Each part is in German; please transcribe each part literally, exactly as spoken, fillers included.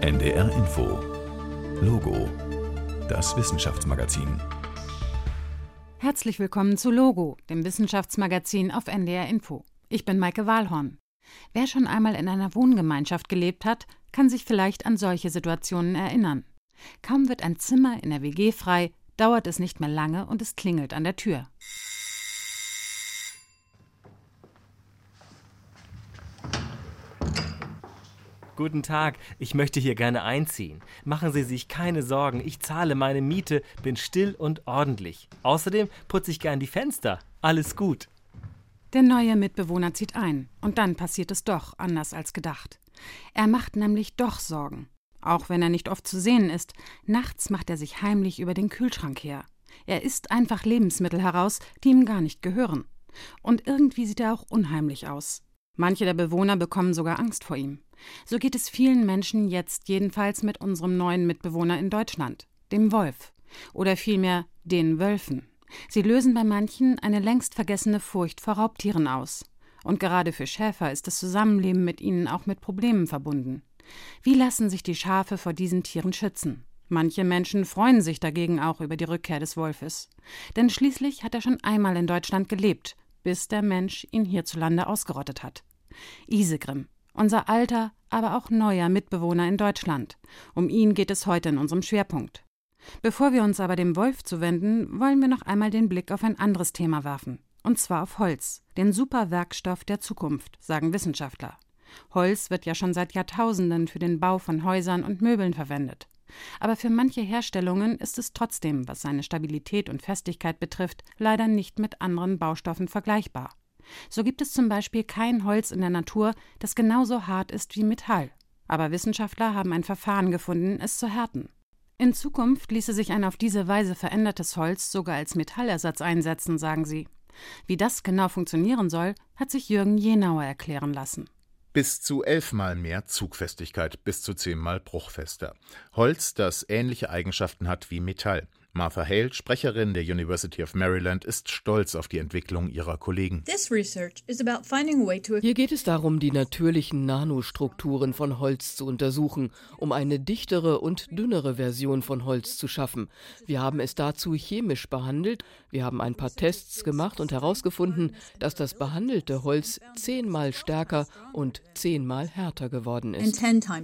N D R Info Logo, das Wissenschaftsmagazin. Herzlich willkommen zu Logo, dem Wissenschaftsmagazin auf N D R Info. Ich bin Maike Wahlhorn. Wer schon einmal in einer Wohngemeinschaft gelebt hat, kann sich vielleicht an solche Situationen erinnern. Kaum wird ein Zimmer in der W G frei, dauert es nicht mehr lange und es klingelt an der Tür. Guten Tag, ich möchte hier gerne einziehen. Machen Sie sich keine Sorgen, ich zahle meine Miete, bin still und ordentlich. Außerdem putze ich gern die Fenster. Alles gut. Der neue Mitbewohner zieht ein und dann passiert es doch anders als gedacht. Er macht nämlich doch Sorgen. Auch wenn er nicht oft zu sehen ist, nachts macht er sich heimlich über den Kühlschrank her. Er isst einfach Lebensmittel heraus, die ihm gar nicht gehören. Und irgendwie sieht er auch unheimlich aus. Manche der Bewohner bekommen sogar Angst vor ihm. So geht es vielen Menschen jetzt jedenfalls mit unserem neuen Mitbewohner in Deutschland, dem Wolf. Oder vielmehr den Wölfen. Sie lösen bei manchen eine längst vergessene Furcht vor Raubtieren aus. Und gerade für Schäfer ist das Zusammenleben mit ihnen auch mit Problemen verbunden. Wie lassen sich die Schafe vor diesen Tieren schützen? Manche Menschen freuen sich dagegen auch über die Rückkehr des Wolfes. Denn schließlich hat er schon einmal in Deutschland gelebt, bis der Mensch ihn hierzulande ausgerottet hat. Isegrim, unser alter, aber auch neuer Mitbewohner in Deutschland. Um ihn geht es heute in unserem Schwerpunkt. Bevor wir uns aber dem Wolf zuwenden, wollen wir noch einmal den Blick auf ein anderes Thema werfen. Und zwar auf Holz, den Superwerkstoff der Zukunft, sagen Wissenschaftler. Holz wird ja schon seit Jahrtausenden für den Bau von Häusern und Möbeln verwendet. Aber für manche Herstellungen ist es trotzdem, was seine Stabilität und Festigkeit betrifft, leider nicht mit anderen Baustoffen vergleichbar. So gibt es zum Beispiel kein Holz in der Natur, das genauso hart ist wie Metall. Aber Wissenschaftler haben ein Verfahren gefunden, es zu härten. In Zukunft ließe sich ein auf diese Weise verändertes Holz sogar als Metallersatz einsetzen, sagen sie. Wie das genau funktionieren soll, hat sich Jürgen Jenauer erklären lassen. Bis zu elfmal mehr Zugfestigkeit, bis zu zehnmal bruchfester. Holz, das ähnliche Eigenschaften hat wie Metall. Martha Hale, Sprecherin der University of Maryland, ist stolz auf die Entwicklung ihrer Kollegen. Hier geht es darum, die natürlichen Nanostrukturen von Holz zu untersuchen, um eine dichtere und dünnere Version von Holz zu schaffen. Wir haben es dazu chemisch behandelt. Wir haben ein paar Tests gemacht und herausgefunden, dass das behandelte Holz zehnmal stärker und zehnmal härter geworden ist.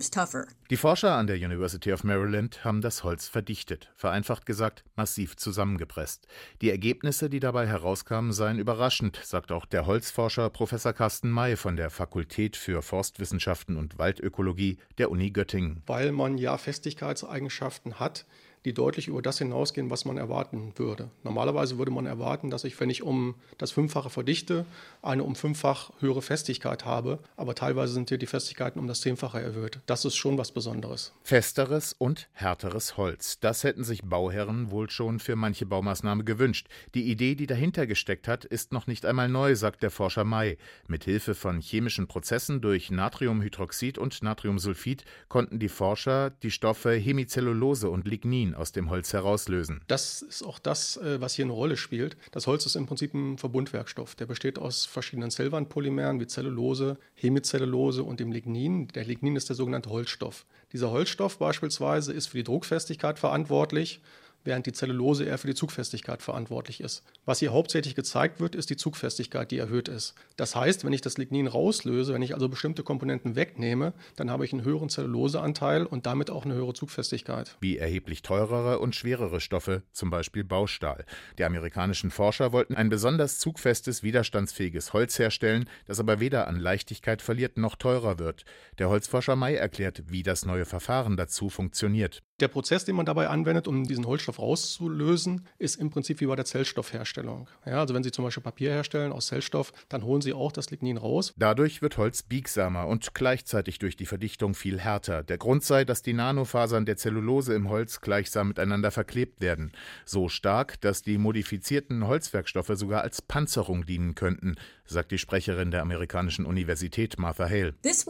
Die Forscher an der University of Maryland haben das Holz verdichtet, vereinfacht gesagt, massiv zusammengepresst. Die Ergebnisse, die dabei herauskamen, seien überraschend, sagt auch der Holzforscher Professor Carsten May von der Fakultät für Forstwissenschaften und Waldökologie der Uni Göttingen. Weil man ja Festigkeitseigenschaften hat, die deutlich über das hinausgehen, was man erwarten würde. Normalerweise würde man erwarten, dass ich, wenn ich um das Fünffache verdichte, eine um fünffach höhere Festigkeit habe. Aber teilweise sind hier die Festigkeiten um das Zehnfache erhöht. Das ist schon was Besonderes. Festeres und härteres Holz. Das hätten sich Bauherren wohl schon für manche Baumaßnahme gewünscht. Die Idee, die dahinter gesteckt hat, ist noch nicht einmal neu, sagt der Forscher May. Mit Hilfe von chemischen Prozessen durch Natriumhydroxid und Natriumsulfid konnten die Forscher die Stoffe Hemicellulose und Lignin aus dem Holz herauslösen. Das ist auch das, was hier eine Rolle spielt. Das Holz ist im Prinzip ein Verbundwerkstoff. Der besteht aus verschiedenen Zellwandpolymeren wie Zellulose, Hemicellulose und dem Lignin. Der Lignin ist der sogenannte Holzstoff. Dieser Holzstoff beispielsweise ist für die Druckfestigkeit verantwortlich, während die Zellulose eher für die Zugfestigkeit verantwortlich ist. Was hier hauptsächlich gezeigt wird, ist die Zugfestigkeit, die erhöht ist. Das heißt, wenn ich das Lignin rauslöse, wenn ich also bestimmte Komponenten wegnehme, dann habe ich einen höheren Zelluloseanteil und damit auch eine höhere Zugfestigkeit. Wie erheblich teurere und schwerere Stoffe, zum Beispiel Baustahl. Die amerikanischen Forscher wollten ein besonders zugfestes, widerstandsfähiges Holz herstellen, das aber weder an Leichtigkeit verliert noch teurer wird. Der Holzforscher May erklärt, wie das neue Verfahren dazu funktioniert. Der Prozess, den man dabei anwendet, um diesen Holzstoff rauszulösen, ist im Prinzip wie bei der Zellstoffherstellung. Ja, also wenn Sie zum Beispiel Papier herstellen aus Zellstoff, dann holen Sie auch das Lignin raus. Dadurch wird Holz biegsamer und gleichzeitig durch die Verdichtung viel härter. Der Grund sei, dass die Nanofasern der Zellulose im Holz gleichsam miteinander verklebt werden. So stark, dass die modifizierten Holzwerkstoffe sogar als Panzerung dienen könnten. sagt die Sprecherin der amerikanischen Universität Martha Hale. Dieses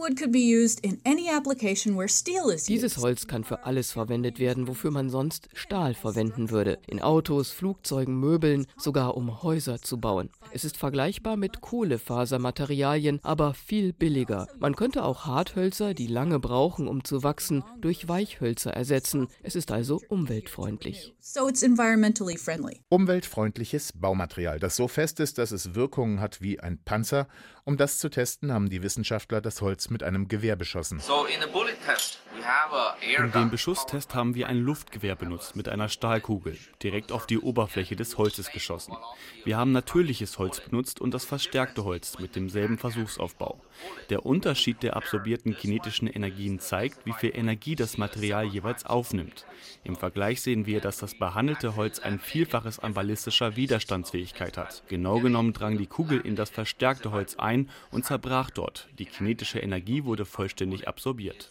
Holz kann für alles verwendet werden, wofür man sonst Stahl verwenden würde. In Autos, Flugzeugen, Möbeln, sogar um Häuser zu bauen. Es ist vergleichbar mit Kohlefasermaterialien, aber viel billiger. Man könnte auch Harthölzer, die lange brauchen, um zu wachsen, durch Weichhölzer ersetzen. Es ist also umweltfreundlich. So it's environmentally friendly. Umweltfreundliches Baumaterial, das so fest ist, dass es Wirkungen hat wie ein Panzer. Um das zu testen, haben die Wissenschaftler das Holz mit einem Gewehr beschossen. In dem Beschusstest haben wir ein Luftgewehr benutzt mit einer Stahlkugel, direkt auf die Oberfläche des Holzes geschossen. Wir haben natürliches Holz benutzt und das verstärkte Holz mit demselben Versuchsaufbau. Der Unterschied der absorbierten kinetischen Energien zeigt, wie viel Energie das Material jeweils aufnimmt. Im Vergleich sehen wir, dass das behandelte Holz ein Vielfaches an ballistischer Widerstandsfähigkeit hat. Genau genommen drang die Kugel in das verstärkte Holz ein und zerbrach dort. Die kinetische Energie wurde vollständig absorbiert.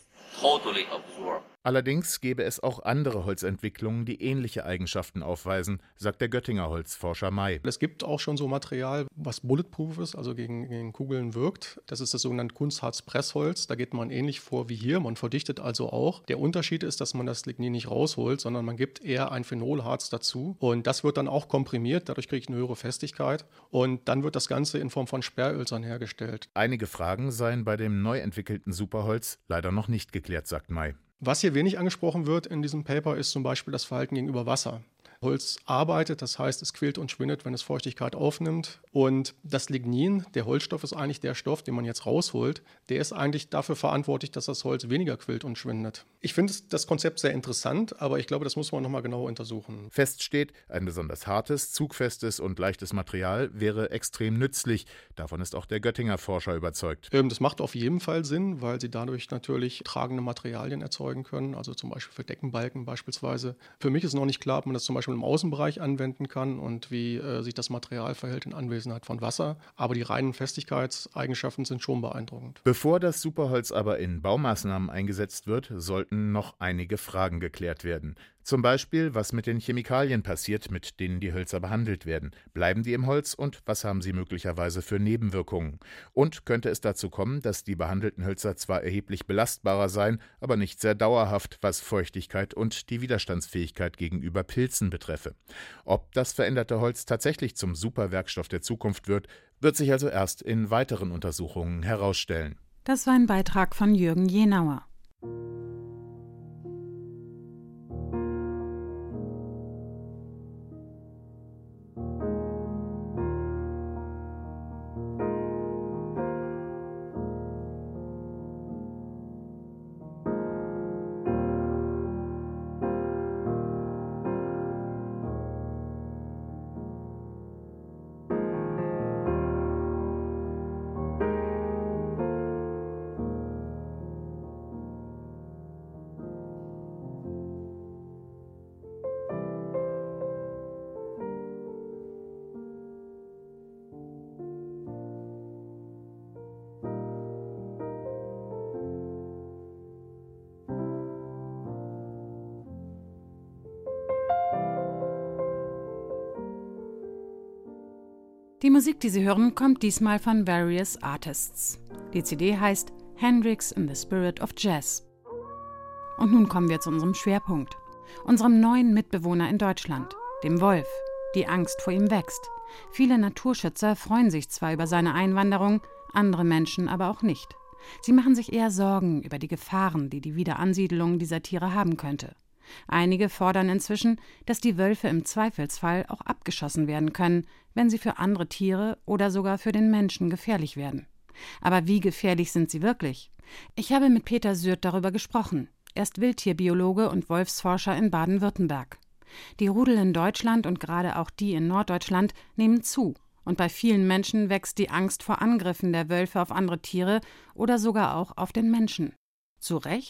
Allerdings gäbe es auch andere Holzentwicklungen, die ähnliche Eigenschaften aufweisen, sagt der Göttinger Holzforscher May. Es gibt auch schon so Material, was bulletproof ist, also gegen, gegen Kugeln wirkt. Das ist das sogenannte Kunstharz-Pressholz. Da geht man ähnlich vor wie hier. Man verdichtet also auch. Der Unterschied ist, dass man das Lignin nicht rausholt, sondern man gibt eher ein Phenolharz dazu. Und das wird dann auch komprimiert. Dadurch kriege ich eine höhere Festigkeit. Und dann wird das Ganze in Form von Sperrölsern hergestellt. Einige Fragen seien bei dem neu entwickelten Superholz leider noch nicht geklärt, sagt May. Was hier wenig angesprochen wird in diesem Paper, ist zum Beispiel das Verhalten gegenüber Wasser. Holz arbeitet, das heißt, es quillt und schwindet, wenn es Feuchtigkeit aufnimmt. Und das Lignin, der Holzstoff, ist eigentlich der Stoff, den man jetzt rausholt. Der ist eigentlich dafür verantwortlich, dass das Holz weniger quillt und schwindet. Ich finde das Konzept sehr interessant, aber ich glaube, das muss man nochmal genauer untersuchen. Fest steht, ein besonders hartes, zugfestes und leichtes Material wäre extrem nützlich. Davon ist auch der Göttinger Forscher überzeugt. Ähm, das macht auf jeden Fall Sinn, weil sie dadurch natürlich tragende Materialien erzeugen können, also zum Beispiel für Deckenbalken beispielsweise. Für mich ist noch nicht klar, ob man das zum Beispiel im Außenbereich anwenden kann und wie äh, sich das Material verhält in Anwesenheit von Wasser. Aber die reinen Festigkeitseigenschaften sind schon beeindruckend. Bevor das Superholz aber in Baumaßnahmen eingesetzt wird, sollten noch einige Fragen geklärt werden. Zum Beispiel, was mit den Chemikalien passiert, mit denen die Hölzer behandelt werden. Bleiben die im Holz und was haben sie möglicherweise für Nebenwirkungen? Und könnte es dazu kommen, dass die behandelten Hölzer zwar erheblich belastbarer seien, aber nicht sehr dauerhaft, was Feuchtigkeit und die Widerstandsfähigkeit gegenüber Pilzen betreffe? Ob das veränderte Holz tatsächlich zum Superwerkstoff der Zukunft wird, wird sich also erst in weiteren Untersuchungen herausstellen. Das war ein Beitrag von Jürgen Jenauer. Die Musik, die Sie hören, kommt diesmal von Various Artists. Die C D heißt Hendrix in the Spirit of Jazz. Und nun kommen wir zu unserem Schwerpunkt, unserem neuen Mitbewohner in Deutschland, dem Wolf. Die Angst vor ihm wächst. Viele Naturschützer freuen sich zwar über seine Einwanderung, andere Menschen aber auch nicht. Sie machen sich eher Sorgen über die Gefahren, die die Wiederansiedlung dieser Tiere haben könnte. Einige fordern inzwischen, dass die Wölfe im Zweifelsfall auch abgeschossen werden können, wenn sie für andere Tiere oder sogar für den Menschen gefährlich werden. Aber wie gefährlich sind sie wirklich? Ich habe mit Peter Sürt darüber gesprochen. Er ist Wildtierbiologe und Wolfsforscher in Baden-Württemberg. Die Rudel in Deutschland und gerade auch die in Norddeutschland nehmen zu. Und bei vielen Menschen wächst die Angst vor Angriffen der Wölfe auf andere Tiere oder sogar auch auf den Menschen. Zu Recht?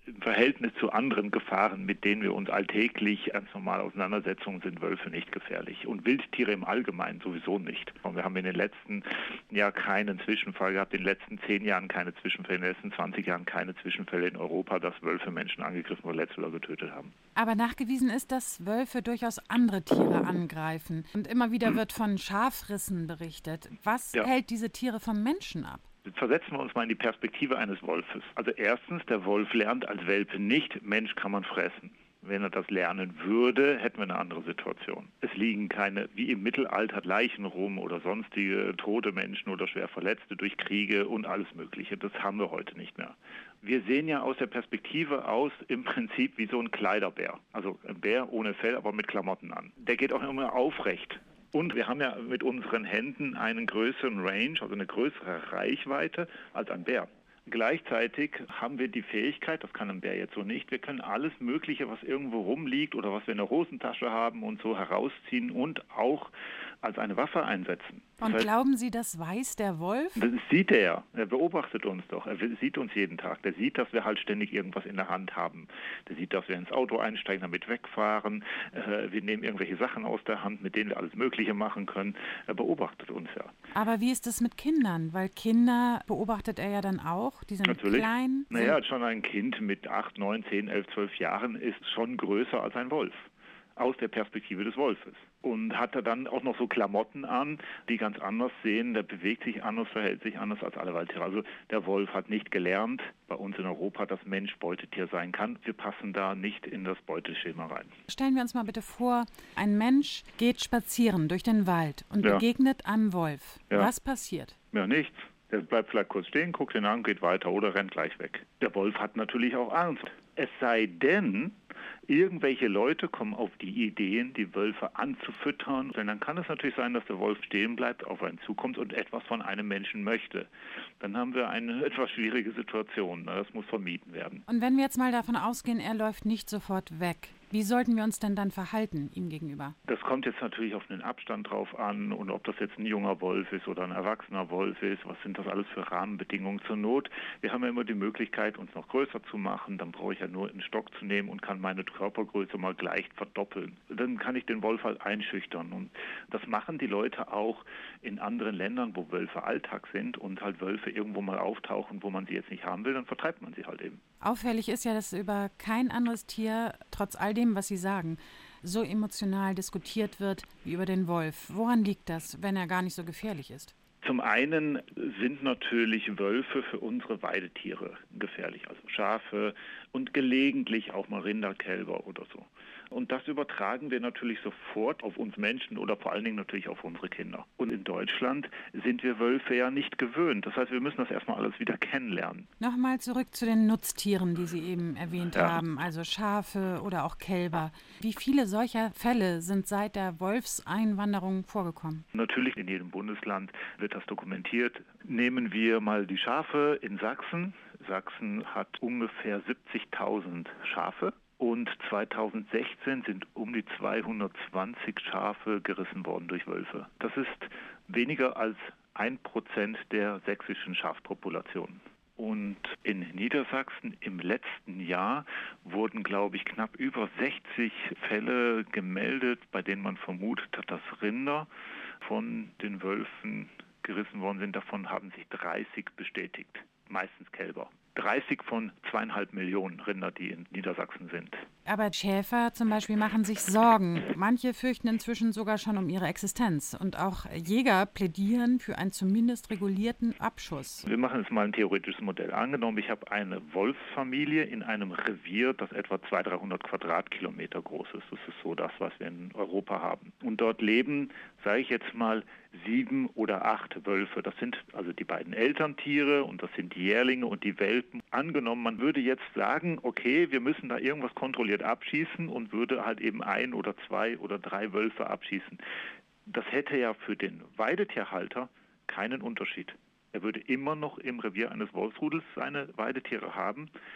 Im Verhältnis zu anderen Gefahren, mit denen wir uns alltäglich ganz normal auseinandersetzen, sind Wölfe nicht gefährlich. Und Wildtiere im Allgemeinen sowieso nicht. Und wir haben in den letzten Jahren keinen Zwischenfall gehabt, in den letzten zehn Jahren keine Zwischenfälle, in den letzten zwanzig Jahren keine Zwischenfälle in Europa, dass Wölfe Menschen angegriffen, verletzt oder getötet haben. Aber nachgewiesen ist, dass Wölfe durchaus andere Tiere angreifen. Und immer wieder Hm. wird von Schafrissen berichtet. Was Ja. hält diese Tiere vom Menschen ab? Jetzt versetzen wir uns mal in die Perspektive eines Wolfes. Also erstens, der Wolf lernt als Welpe nicht, Mensch kann man fressen. Wenn er das lernen würde, hätten wir eine andere Situation. Es liegen keine, wie im Mittelalter, Leichen rum oder sonstige tote Menschen oder schwer Verletzte durch Kriege und alles Mögliche. Das haben wir heute nicht mehr. Wir sehen ja aus der Perspektive aus im Prinzip wie so ein Kleiderbär. Also ein Bär ohne Fell, aber mit Klamotten an. Der geht auch immer aufrecht. Und wir haben ja mit unseren Händen einen größeren Range, also eine größere Reichweite als ein Bär. Gleichzeitig haben wir die Fähigkeit, das kann ein Bär jetzt so nicht, wir können alles Mögliche, was irgendwo rumliegt oder was wir in der Hosentasche haben und so herausziehen und auch als eine Waffe einsetzen. Das Und heißt, glauben Sie, das weiß der Wolf? das sieht er ja. Er beobachtet uns doch. Er sieht uns jeden Tag. Der sieht, dass wir halt ständig irgendwas in der Hand haben. Der sieht, dass wir ins Auto einsteigen, damit wegfahren. Äh, wir nehmen irgendwelche Sachen aus der Hand, mit denen wir alles Mögliche machen können. Er beobachtet uns ja. Aber wie ist es mit Kindern? Weil Kinder beobachtet er ja dann auch. Die sind Natürlich. klein. Naja, schon ein Kind mit acht, neun, zehn, elf, zwölf Jahren ist schon größer als ein Wolf. Aus der Perspektive des Wolfes. Und hat er dann auch noch so Klamotten an, die ganz anders sehen, der bewegt sich anders, verhält sich anders als alle Waldtiere. Also der Wolf hat nicht gelernt, bei uns in Europa, dass Mensch Beutetier sein kann. Wir passen da nicht in das Beuteschema rein. Stellen wir uns mal bitte vor, ein Mensch geht spazieren durch den Wald und Ja. begegnet einem Wolf. Ja. Was passiert? Ja, nichts. Der bleibt vielleicht kurz stehen, guckt ihn an, geht weiter oder rennt gleich weg. Der Wolf hat natürlich auch Angst. Es sei denn, irgendwelche Leute kommen auf die Ideen, die Wölfe anzufüttern. Denn dann kann es natürlich sein, dass der Wolf stehen bleibt, auf einen zukommt und etwas von einem Menschen möchte. Dann haben wir eine etwas schwierige Situation. Das muss vermieden werden. Und wenn wir jetzt mal davon ausgehen, er läuft nicht sofort weg, wie sollten wir uns denn dann verhalten ihm gegenüber? Das kommt jetzt natürlich auf den Abstand drauf an und ob das jetzt ein junger Wolf ist oder ein erwachsener Wolf ist. Was sind das alles für Rahmenbedingungen zur Not? Wir haben ja immer die Möglichkeit, uns noch größer zu machen. Dann brauche ich ja nur einen Stock zu nehmen und kann meine Körpergröße mal gleich verdoppeln. Dann kann ich den Wolf halt einschüchtern. Und das machen die Leute auch in anderen Ländern, wo Wölfe Alltag sind und halt Wölfe irgendwo mal auftauchen, wo man sie jetzt nicht haben will, dann vertreibt man sie halt eben. Auffällig ist ja, dass über kein anderes Tier, trotz all dem, was Sie sagen, so emotional diskutiert wird wie über den Wolf. Woran liegt das, wenn er gar nicht so gefährlich ist? Zum einen sind natürlich Wölfe für unsere Weidetiere gefährlich, also Schafe und gelegentlich auch mal Rinderkälber oder so. Und das übertragen wir natürlich sofort auf uns Menschen oder vor allen Dingen natürlich auf unsere Kinder. Und in Deutschland sind wir Wölfe ja nicht gewöhnt. Das heißt, wir müssen das erstmal alles wieder kennenlernen. Nochmal zurück zu den Nutztieren, die Sie eben erwähnt Ja. haben, also Schafe oder auch Kälber. Wie viele solcher Fälle sind seit der Wolfseinwanderung vorgekommen? Natürlich in jedem Bundesland wird das dokumentiert. Nehmen wir mal die Schafe in Sachsen. Sachsen hat ungefähr siebzigtausend Schafe. Und zweitausendsechzehn sind um die zweihundertzwanzig Schafe gerissen worden durch Wölfe. Das ist weniger als ein Prozent der sächsischen Schafpopulation. Und in Niedersachsen im letzten Jahr wurden, glaube ich, knapp über sechzig Fälle gemeldet, bei denen man vermutet hat, dass Rinder von den Wölfen gerissen worden sind. Davon haben sich dreißig bestätigt, meistens Kälber. dreißig von zweieinhalb Millionen Rinder, die in Niedersachsen sind. Aber Schäfer zum Beispiel machen sich Sorgen. Manche fürchten inzwischen sogar schon um ihre Existenz. Und auch Jäger plädieren für einen zumindest regulierten Abschuss. Wir machen jetzt mal ein theoretisches Modell. Angenommen, ich habe eine Wolfsfamilie in einem Revier, das etwa zweihundert, dreihundert Quadratkilometer groß ist. Das ist so das, was wir in Europa haben. Und dort leben, sage ich jetzt mal, sieben oder acht Wölfe. Das sind also die beiden Elterntiere und das sind die Jährlinge und die Welpen. Angenommen, man würde jetzt sagen, okay, wir müssen da irgendwas kontrolliert abschießen und würde halt eben ein oder zwei oder drei Wölfe abschießen. Das hätte ja für den Weidetierhalter keinen Unterschied. Er würde immer noch im Revier eines Wolfsrudels seine Weidetiere haben.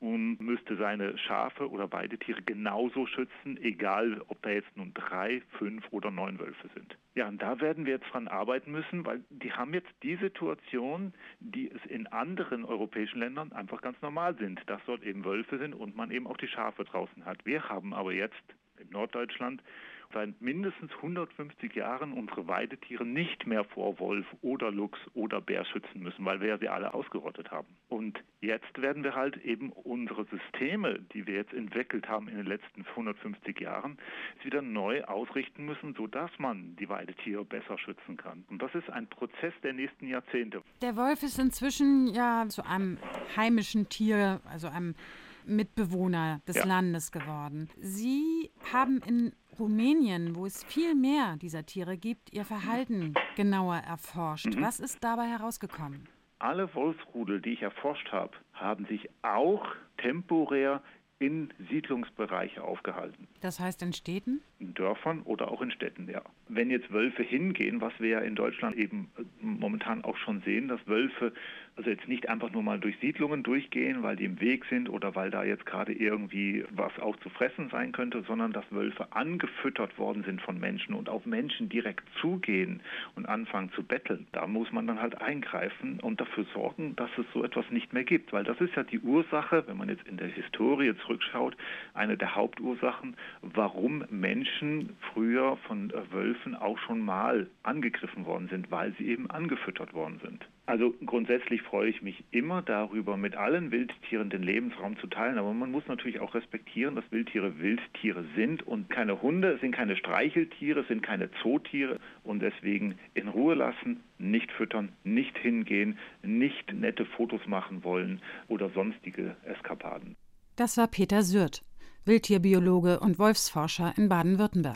und müsste seine Schafe oder Weidetiere genauso schützen, egal ob da jetzt nun drei, fünf oder neun Wölfe sind. Ja, und da werden wir jetzt dran arbeiten müssen, weil die haben jetzt die Situation, die es in anderen europäischen Ländern einfach ganz normal sind, dass dort eben Wölfe sind und man eben auch die Schafe draußen hat. Wir haben aber jetzt in Norddeutschland seit mindestens hundertfünfzig Jahren unsere Weidetiere nicht mehr vor Wolf oder Luchs oder Bär schützen müssen, weil wir ja sie alle ausgerottet haben. Und jetzt werden wir halt eben unsere Systeme, die wir jetzt entwickelt haben in den letzten hundertfünfzig Jahren, wieder neu ausrichten müssen, sodass man die Weidetiere besser schützen kann. Und das ist ein Prozess der nächsten Jahrzehnte. Der Wolf ist inzwischen ja zu einem heimischen Tier, also einem Mitbewohner des ja. Landes geworden. Sie haben in Rumänien, wo es viel mehr dieser Tiere gibt, ihr Verhalten genauer erforscht. Mhm. Was ist dabei herausgekommen? Alle Wolfsrudel, die ich erforscht habe, haben sich auch temporär in Siedlungsbereiche aufgehalten. Das heißt in Städten? In Dörfern oder auch in Städten, ja. Wenn jetzt Wölfe hingehen, was wir ja in Deutschland eben momentan auch schon sehen, dass Wölfe also jetzt nicht einfach nur mal durch Siedlungen durchgehen, weil die im Weg sind oder weil da jetzt gerade irgendwie was auch zu fressen sein könnte, sondern dass Wölfe angefüttert worden sind von Menschen und auf Menschen direkt zugehen und anfangen zu betteln. Da muss man dann halt eingreifen und dafür sorgen, dass es so etwas nicht mehr gibt, weil das ist ja die Ursache, wenn man jetzt in der Historie zurückschaut, eine der Hauptursachen, warum Menschen früher von Wölfen auch schon mal angegriffen worden sind, weil sie eben angefüttert worden sind. Also grundsätzlich freue ich mich immer darüber, mit allen Wildtieren den Lebensraum zu teilen, aber man muss natürlich auch respektieren, dass Wildtiere Wildtiere sind und keine Hunde, sind keine Streicheltiere, sind keine Zootiere und deswegen in Ruhe lassen, nicht füttern, nicht hingehen, nicht nette Fotos machen wollen oder sonstige Eskapaden. Das war Peter Sürth, Wildtierbiologe und Wolfsforscher in Baden-Württemberg.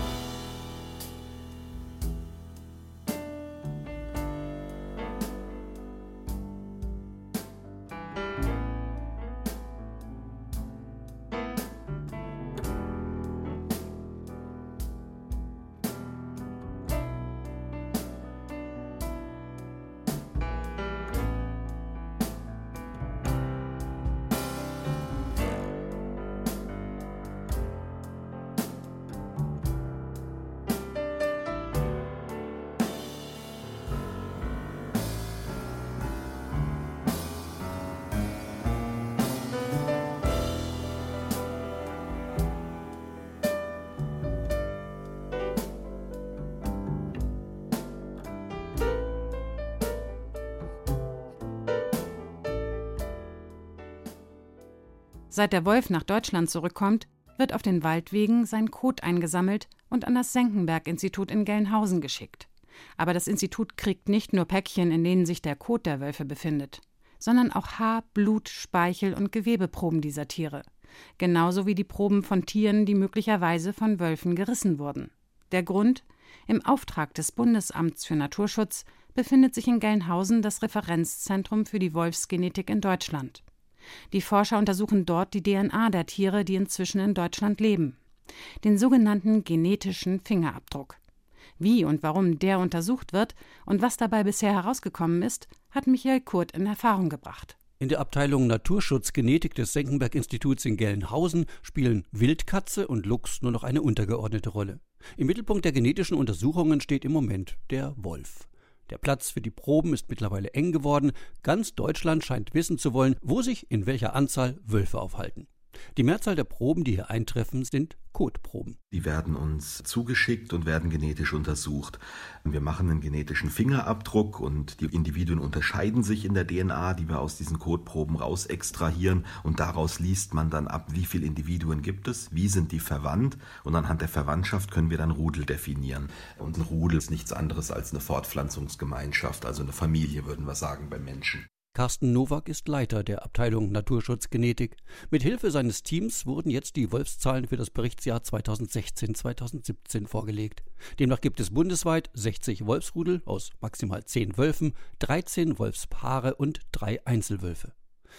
Seit der Wolf nach Deutschland zurückkommt, wird auf den Waldwegen sein Kot eingesammelt und an das Senckenberg-Institut in Gelnhausen geschickt. Aber das Institut kriegt nicht nur Päckchen, in denen sich der Kot der Wölfe befindet, sondern auch Haar-, Blut-, Speichel- und Gewebeproben dieser Tiere. Genauso wie die Proben von Tieren, die möglicherweise von Wölfen gerissen wurden. Der Grund? Im Auftrag des Bundesamts für Naturschutz befindet sich in Gelnhausen das Referenzzentrum für die Wolfsgenetik in Deutschland. Die Forscher untersuchen dort die D N A der Tiere, die inzwischen in Deutschland leben. Den sogenannten genetischen Fingerabdruck. Wie und warum der untersucht wird und was dabei bisher herausgekommen ist, hat Michael Kurt in Erfahrung gebracht. In der Abteilung Naturschutzgenetik des Senckenberg-Instituts in Gelnhausen spielen Wildkatze und Luchs nur noch eine untergeordnete Rolle. Im Mittelpunkt der genetischen Untersuchungen steht im Moment der Wolf. Der Platz für die Proben ist mittlerweile eng geworden. Ganz Deutschland scheint wissen zu wollen, wo sich in welcher Anzahl Wölfe aufhalten. Die Mehrzahl der Proben, die hier eintreffen, sind Kotproben. Die werden uns zugeschickt und werden genetisch untersucht. Wir machen einen genetischen Fingerabdruck und die Individuen unterscheiden sich in der D N A, die wir aus diesen Kotproben raus extrahieren, und daraus liest man dann ab, wie viele Individuen gibt es, wie sind die verwandt, und anhand der Verwandtschaft können wir dann Rudel definieren. Und ein Rudel ist nichts anderes als eine Fortpflanzungsgemeinschaft, also eine Familie, würden wir sagen, bei Menschen. Carsten Nowak ist Leiter der Abteilung Naturschutzgenetik. Mit Hilfe seines Teams wurden jetzt die Wolfszahlen für das Berichtsjahr zweitausendsechzehn zweitausendsiebzehn vorgelegt. Demnach gibt es bundesweit sechzig Wolfsrudel aus maximal zehn Wölfen, dreizehn Wolfspaare und drei Einzelwölfe.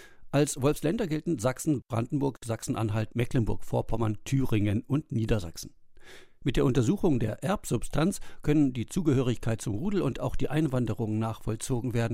Als Wolfsländer gelten Sachsen, Brandenburg, Sachsen-Anhalt, Mecklenburg-Vorpommern, Thüringen und Niedersachsen. Mit der Untersuchung der Erbsubstanz können die Zugehörigkeit zum Rudel und auch die Einwanderung nachvollzogen werden.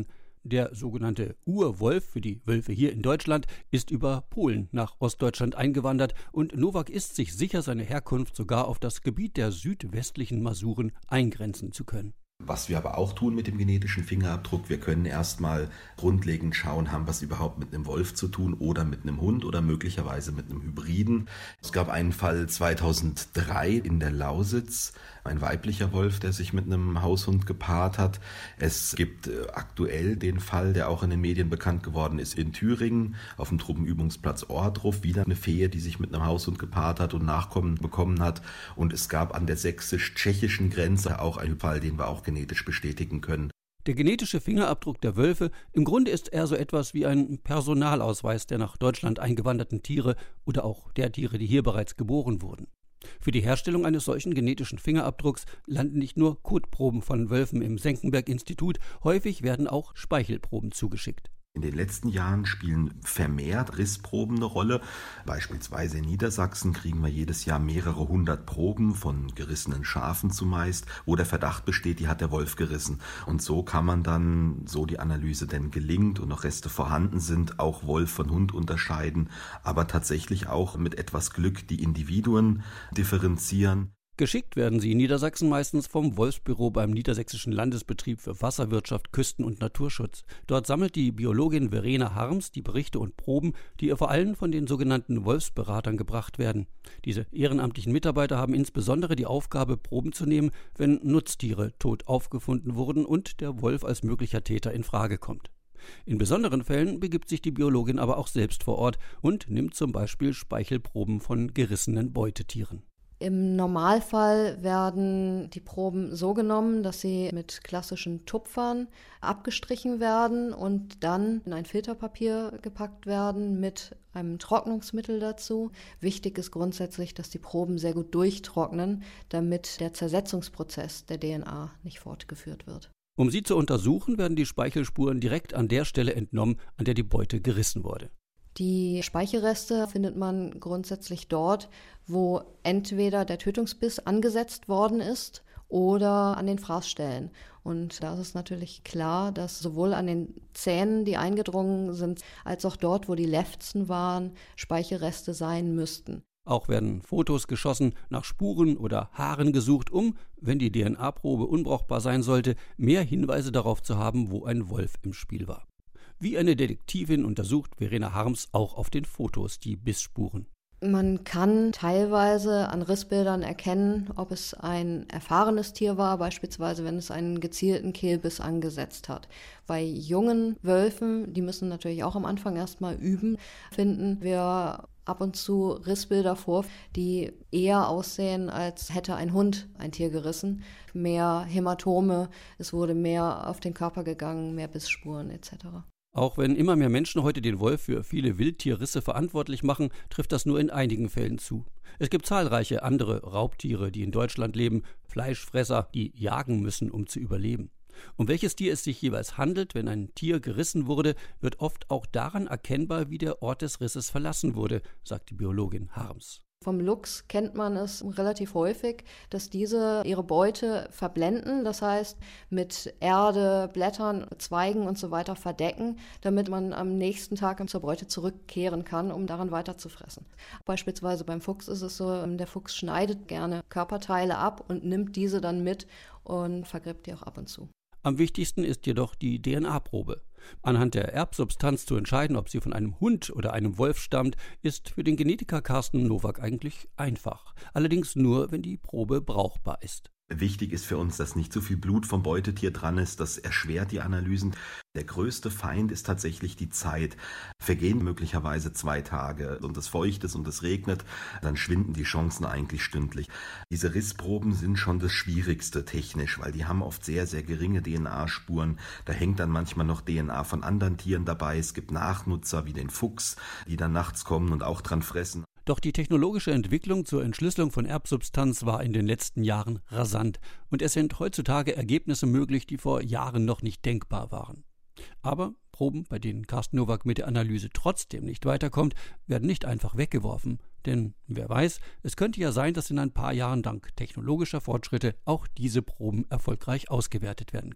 Der sogenannte Urwolf für die Wölfe hier in Deutschland ist über Polen nach Ostdeutschland eingewandert und Nowak ist sich sicher, seine Herkunft sogar auf das Gebiet der südwestlichen Masuren eingrenzen zu können. Was wir aber auch tun mit dem genetischen Fingerabdruck, wir können erstmal grundlegend schauen, haben wir es überhaupt mit einem Wolf zu tun oder mit einem Hund oder möglicherweise mit einem Hybriden. Es gab einen Fall zweitausenddrei in der Lausitz, ein weiblicher Wolf, der sich mit einem Haushund gepaart hat. Es gibt aktuell den Fall, der auch in den Medien bekannt geworden ist, in Thüringen auf dem Truppenübungsplatz Ohrdruf, wieder eine Fee, die sich mit einem Haushund gepaart hat und Nachkommen bekommen hat. Und es gab an der sächsisch-tschechischen Grenze auch einen Fall, den wir auch genetisch bestätigen können. Der genetische Fingerabdruck der Wölfe, im Grunde ist er so etwas wie ein Personalausweis der nach Deutschland eingewanderten Tiere oder auch der Tiere, die hier bereits geboren wurden. Für die Herstellung eines solchen genetischen Fingerabdrucks landen nicht nur Kotproben von Wölfen im Senckenberg-Institut, häufig werden auch Speichelproben zugeschickt. In den letzten Jahren spielen vermehrt Rissproben eine Rolle. Beispielsweise in Niedersachsen kriegen wir jedes Jahr mehrere hundert Proben von gerissenen Schafen zumeist, wo der Verdacht besteht, die hat der Wolf gerissen. Und so kann man dann, so die Analyse denn gelingt und noch Reste vorhanden sind, auch Wolf von Hund unterscheiden, aber tatsächlich auch mit etwas Glück die Individuen differenzieren. Geschickt werden sie in Niedersachsen meistens vom Wolfsbüro beim Niedersächsischen Landesbetrieb für Wasserwirtschaft, Küsten- und Naturschutz. Dort sammelt die Biologin Verena Harms die Berichte und Proben, die ihr vor allem von den sogenannten Wolfsberatern gebracht werden. Diese ehrenamtlichen Mitarbeiter haben insbesondere die Aufgabe, Proben zu nehmen, wenn Nutztiere tot aufgefunden wurden und der Wolf als möglicher Täter in Frage kommt. In besonderen Fällen begibt sich die Biologin aber auch selbst vor Ort und nimmt zum Beispiel Speichelproben von gerissenen Beutetieren. Im Normalfall werden die Proben so genommen, dass sie mit klassischen Tupfern abgestrichen werden und dann in ein Filterpapier gepackt werden mit einem Trocknungsmittel dazu. Wichtig ist grundsätzlich, dass die Proben sehr gut durchtrocknen, damit der Zersetzungsprozess der D N A nicht fortgeführt wird. Um sie zu untersuchen, werden die Speichelspuren direkt an der Stelle entnommen, an der die Beute gerissen wurde. Die Speichelreste findet man grundsätzlich dort, wo entweder der Tötungsbiss angesetzt worden ist oder an den Fraßstellen. Und da ist es natürlich klar, dass sowohl an den Zähnen, die eingedrungen sind, als auch dort, wo die Lefzen waren, Speichelreste sein müssten. Auch werden Fotos geschossen, nach Spuren oder Haaren gesucht, um, wenn die D N A-Probe unbrauchbar sein sollte, mehr Hinweise darauf zu haben, wo ein Wolf im Spiel war. Wie eine Detektivin untersucht Verena Harms auch auf den Fotos die Bissspuren. Man kann teilweise an Rissbildern erkennen, ob es ein erfahrenes Tier war, beispielsweise wenn es einen gezielten Kehlbiss angesetzt hat. Bei jungen Wölfen, die müssen natürlich auch am Anfang erstmal üben, finden wir ab und zu Rissbilder vor, die eher aussehen, als hätte ein Hund ein Tier gerissen. Mehr Hämatome, es wurde mehr auf den Körper gegangen, mehr Bissspuren et cetera. Auch wenn immer mehr Menschen heute den Wolf für viele Wildtierrisse verantwortlich machen, trifft das nur in einigen Fällen zu. Es gibt zahlreiche andere Raubtiere, die in Deutschland leben, Fleischfresser, die jagen müssen, um zu überleben. Um welches Tier es sich jeweils handelt, wenn ein Tier gerissen wurde, wird oft auch daran erkennbar, wie der Ort des Risses verlassen wurde, sagt die Biologin Harms. Vom Luchs kennt man es relativ häufig, dass diese ihre Beute verblenden, das heißt mit Erde, Blättern, Zweigen und so weiter verdecken, damit man am nächsten Tag zur Beute zurückkehren kann, um daran weiter zu fressen. Beispielsweise beim Fuchs ist es so, der Fuchs schneidet gerne Körperteile ab und nimmt diese dann mit und vergräbt die auch ab und zu. Am wichtigsten ist jedoch die D N A-Probe. Anhand der Erbsubstanz zu entscheiden, ob sie von einem Hund oder einem Wolf stammt, ist für den Genetiker Carsten Nowak eigentlich einfach. Allerdings nur, wenn die Probe brauchbar ist. Wichtig ist für uns, dass nicht zu viel Blut vom Beutetier dran ist. Das erschwert die Analysen. Der größte Feind ist tatsächlich die Zeit. Vergehen möglicherweise zwei Tage und es feucht ist und es regnet, dann schwinden die Chancen eigentlich stündlich. Diese Rissproben sind schon das Schwierigste technisch, weil die haben oft sehr, sehr geringe D N A-Spuren. Da hängt dann manchmal noch D N A von anderen Tieren dabei. Es gibt Nachnutzer wie den Fuchs, die dann nachts kommen und auch dran fressen. Doch die technologische Entwicklung zur Entschlüsselung von Erbsubstanz war in den letzten Jahren rasant und es sind heutzutage Ergebnisse möglich, die vor Jahren noch nicht denkbar waren. Aber Proben, bei denen Carsten Nowak mit der Analyse trotzdem nicht weiterkommt, werden nicht einfach weggeworfen. Denn wer weiß, es könnte ja sein, dass in ein paar Jahren dank technologischer Fortschritte auch diese Proben erfolgreich ausgewertet werden können.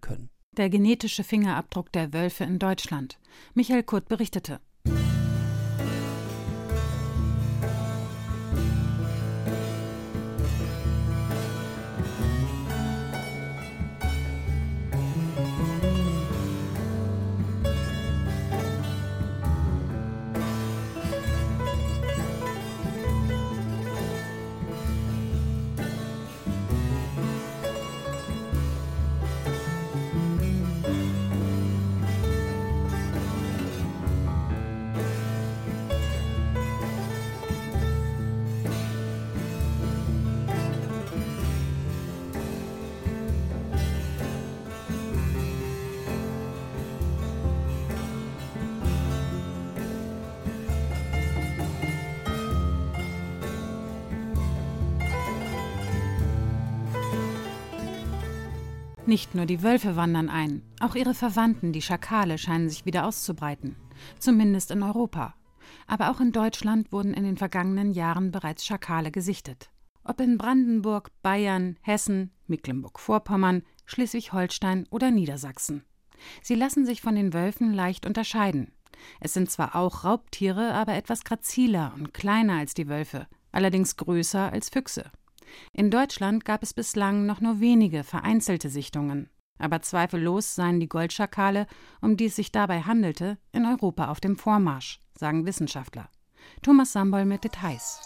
Der genetische Fingerabdruck der Wölfe in Deutschland. Michael Kurt berichtete. Nicht nur die Wölfe wandern ein, auch ihre Verwandten, die Schakale, scheinen sich wieder auszubreiten. Zumindest in Europa. Aber auch in Deutschland wurden in den vergangenen Jahren bereits Schakale gesichtet. Ob in Brandenburg, Bayern, Hessen, Mecklenburg-Vorpommern, Schleswig-Holstein oder Niedersachsen. Sie lassen sich von den Wölfen leicht unterscheiden. Es sind zwar auch Raubtiere, aber etwas graziler und kleiner als die Wölfe, allerdings größer als Füchse. In Deutschland gab es bislang noch nur wenige vereinzelte Sichtungen. Aber zweifellos seien die Goldschakale, um die es sich dabei handelte, in Europa auf dem Vormarsch, sagen Wissenschaftler. Thomas Sambol mit Details.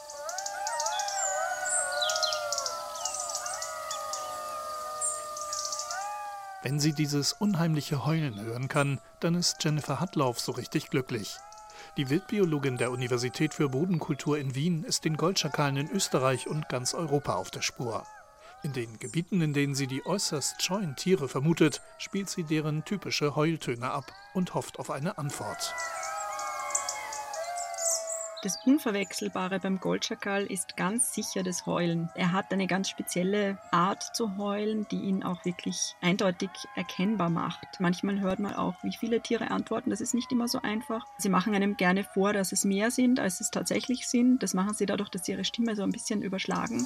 Wenn sie dieses unheimliche Heulen hören kann, dann ist Jennifer Hatlauf so richtig glücklich. Die Wildbiologin der Universität für Bodenkultur in Wien ist den Goldschakalen in Österreich und ganz Europa auf der Spur. In den Gebieten, in denen sie die äußerst scheuen Tiere vermutet, spielt sie deren typische Heultöne ab und hofft auf eine Antwort. Das Unverwechselbare beim Goldschakal ist ganz sicher das Heulen. Er hat eine ganz spezielle Art zu heulen, die ihn auch wirklich eindeutig erkennbar macht. Manchmal hört man auch, wie viele Tiere antworten. Das ist nicht immer so einfach. Sie machen einem gerne vor, dass es mehr sind, als es tatsächlich sind. Das machen sie dadurch, dass sie ihre Stimme so ein bisschen überschlagen.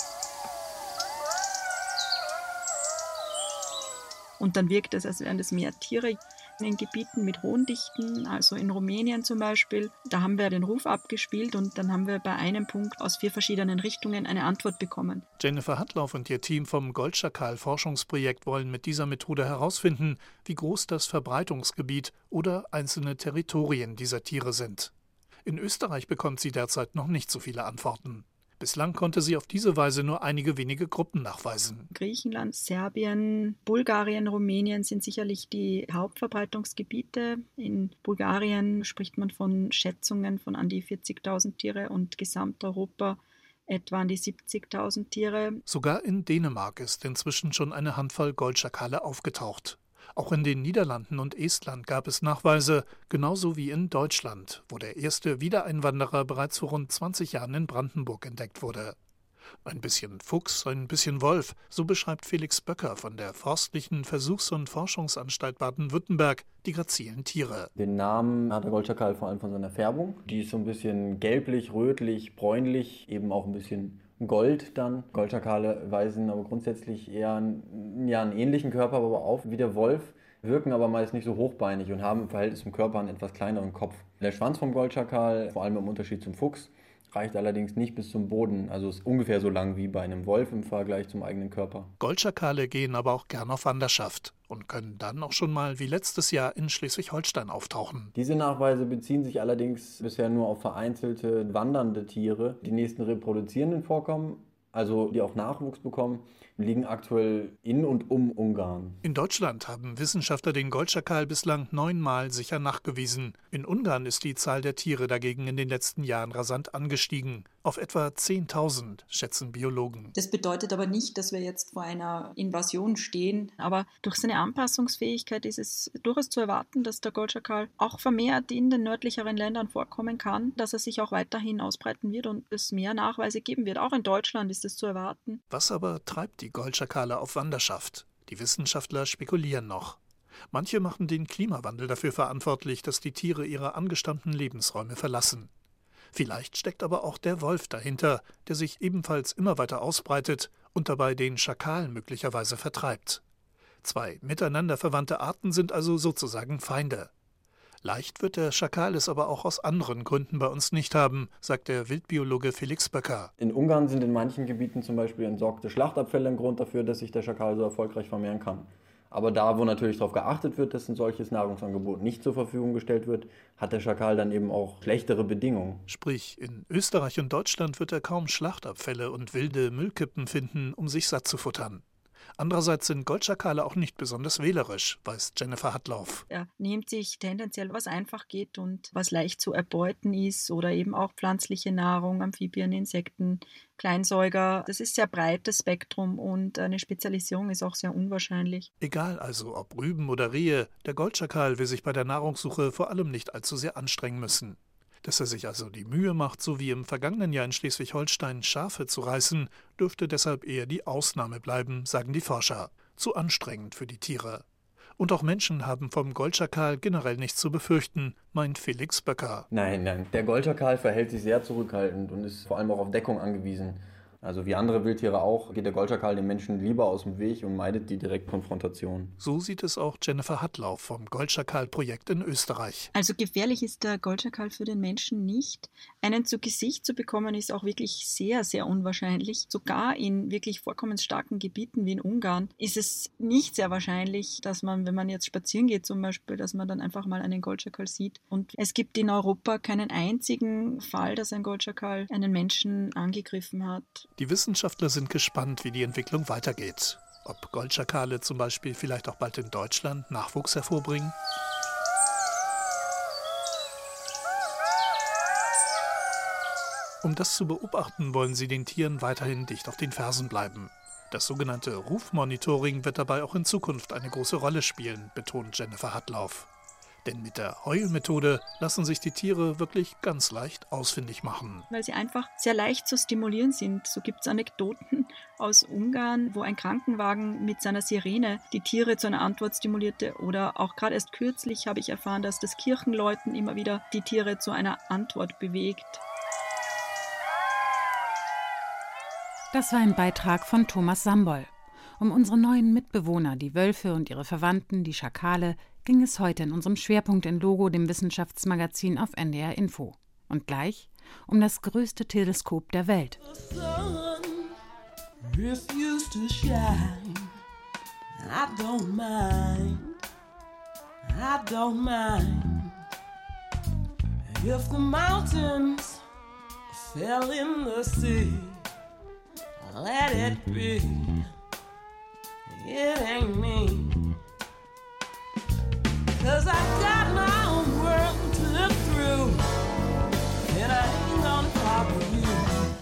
Und dann wirkt es, als wären das mehr Tiere. In Gebieten mit hohen Dichten, also in Rumänien zum Beispiel, da haben wir den Ruf abgespielt und dann haben wir bei einem Punkt aus vier verschiedenen Richtungen eine Antwort bekommen. Jennifer Hatlauf und ihr Team vom Goldschakal-Forschungsprojekt wollen mit dieser Methode herausfinden, wie groß das Verbreitungsgebiet oder einzelne Territorien dieser Tiere sind. In Österreich bekommt sie derzeit noch nicht so viele Antworten. Bislang konnte sie auf diese Weise nur einige wenige Gruppen nachweisen. Griechenland, Serbien, Bulgarien, Rumänien sind sicherlich die Hauptverbreitungsgebiete. In Bulgarien spricht man von Schätzungen von an die vierzigtausend Tiere und Gesamteuropa etwa an die siebzigtausend Tiere. Sogar in Dänemark ist inzwischen schon eine Handvoll Goldschakale aufgetaucht. Auch in den Niederlanden und Estland gab es Nachweise, genauso wie in Deutschland, wo der erste Wiedereinwanderer bereits vor rund zwanzig Jahren in Brandenburg entdeckt wurde. Ein bisschen Fuchs, ein bisschen Wolf, so beschreibt Felix Böcker von der Forstlichen Versuchs- und Forschungsanstalt Baden-Württemberg die grazilen Tiere. Den Namen hat der Goldschakal vor allem von seiner Färbung. Die ist so ein bisschen gelblich, rötlich, bräunlich, eben auch ein bisschen Gold dann. Goldschakale weisen aber grundsätzlich eher einen, ja, einen ähnlichen Körper aber auf wie der Wolf, wirken aber meist nicht so hochbeinig und haben im Verhältnis zum Körper einen etwas kleineren Kopf. Der Schwanz vom Goldschakal, vor allem im Unterschied zum Fuchs, reicht allerdings nicht bis zum Boden, also ist ungefähr so lang wie bei einem Wolf im Vergleich zum eigenen Körper. Goldschakale gehen aber auch gern auf Wanderschaft und können dann auch schon mal wie letztes Jahr in Schleswig-Holstein auftauchen. Diese Nachweise beziehen sich allerdings bisher nur auf vereinzelte wandernde Tiere. Die nächsten reproduzierenden Vorkommen, also die auch Nachwuchs bekommen, liegen aktuell in und um Ungarn. In Deutschland haben Wissenschaftler den Goldschakal bislang neunmal sicher nachgewiesen. In Ungarn ist die Zahl der Tiere dagegen in den letzten Jahren rasant angestiegen. Auf etwa zehntausend, schätzen Biologen. Das bedeutet aber nicht, dass wir jetzt vor einer Invasion stehen. Aber durch seine Anpassungsfähigkeit ist es durchaus zu erwarten, dass der Goldschakal auch vermehrt in den nördlicheren Ländern vorkommen kann, dass er sich auch weiterhin ausbreiten wird und es mehr Nachweise geben wird. Auch in Deutschland ist es zu erwarten. Was aber treibt die Goldschakale auf Wanderschaft? Die Wissenschaftler spekulieren noch. Manche machen den Klimawandel dafür verantwortlich, dass die Tiere ihre angestammten Lebensräume verlassen. Vielleicht steckt aber auch der Wolf dahinter, der sich ebenfalls immer weiter ausbreitet und dabei den Schakal möglicherweise vertreibt. Zwei miteinander verwandte Arten sind also sozusagen Feinde. Leicht wird der Schakal es aber auch aus anderen Gründen bei uns nicht haben, sagt der Wildbiologe Felix Böcker. In Ungarn sind in manchen Gebieten zum Beispiel entsorgte Schlachtabfälle ein Grund dafür, dass sich der Schakal so erfolgreich vermehren kann. Aber da, wo natürlich darauf geachtet wird, dass ein solches Nahrungsangebot nicht zur Verfügung gestellt wird, hat der Schakal dann eben auch schlechtere Bedingungen. Sprich, in Österreich und Deutschland wird er kaum Schlachtabfälle und wilde Müllkippen finden, um sich satt zu futtern. Andererseits sind Goldschakale auch nicht besonders wählerisch, weiß Jennifer Hatlauf. Er nimmt sich tendenziell, was einfach geht und was leicht zu erbeuten ist oder eben auch pflanzliche Nahrung, Amphibien, Insekten, Kleinsäuger. Das ist ein sehr breites Spektrum und eine Spezialisierung ist auch sehr unwahrscheinlich. Egal also ob Rüben oder Rehe, der Goldschakal will sich bei der Nahrungssuche vor allem nicht allzu sehr anstrengen müssen. Dass er sich also die Mühe macht, so wie im vergangenen Jahr in Schleswig-Holstein Schafe zu reißen, dürfte deshalb eher die Ausnahme bleiben, sagen die Forscher. Zu anstrengend für die Tiere. Und auch Menschen haben vom Goldschakal generell nichts zu befürchten, meint Felix Böcker. Nein, nein, der Goldschakal verhält sich sehr zurückhaltend und ist vor allem auch auf Deckung angewiesen. Also wie andere Wildtiere auch, geht der Goldschakal den Menschen lieber aus dem Weg und meidet die Direktkonfrontation. So sieht es auch Jennifer Hatlauf vom Goldschakal-Projekt in Österreich. Also gefährlich ist der Goldschakal für den Menschen nicht. Einen zu Gesicht zu bekommen ist auch wirklich sehr, sehr unwahrscheinlich. Sogar in wirklich vorkommensstarken Gebieten wie in Ungarn ist es nicht sehr wahrscheinlich, dass man, wenn man jetzt spazieren geht zum Beispiel, dass man dann einfach mal einen Goldschakal sieht. Und es gibt in Europa keinen einzigen Fall, dass ein Goldschakal einen Menschen angegriffen hat. Die Wissenschaftler sind gespannt, wie die Entwicklung weitergeht. Ob Goldschakale zum Beispiel vielleicht auch bald in Deutschland Nachwuchs hervorbringen? Um das zu beobachten, wollen sie den Tieren weiterhin dicht auf den Fersen bleiben. Das sogenannte Rufmonitoring wird dabei auch in Zukunft eine große Rolle spielen, betont Jennifer Hatlauf. Denn mit der Heulmethode lassen sich die Tiere wirklich ganz leicht ausfindig machen. Weil sie einfach sehr leicht zu stimulieren sind. So gibt es Anekdoten aus Ungarn, wo ein Krankenwagen mit seiner Sirene die Tiere zu einer Antwort stimulierte. Oder auch gerade erst kürzlich habe ich erfahren, dass das Kirchenläuten immer wieder die Tiere zu einer Antwort bewegt. Das war ein Beitrag von Thomas Sambol. Um unsere neuen Mitbewohner, die Wölfe und ihre Verwandten, die Schakale, ging es heute in unserem Schwerpunkt in Logo, dem Wissenschaftsmagazin auf N D R Info. Und gleich um das größte Teleskop der Welt. Let it be. It ain't me. 'Cause I've got my own world to look through, and I ain't gonna follow you.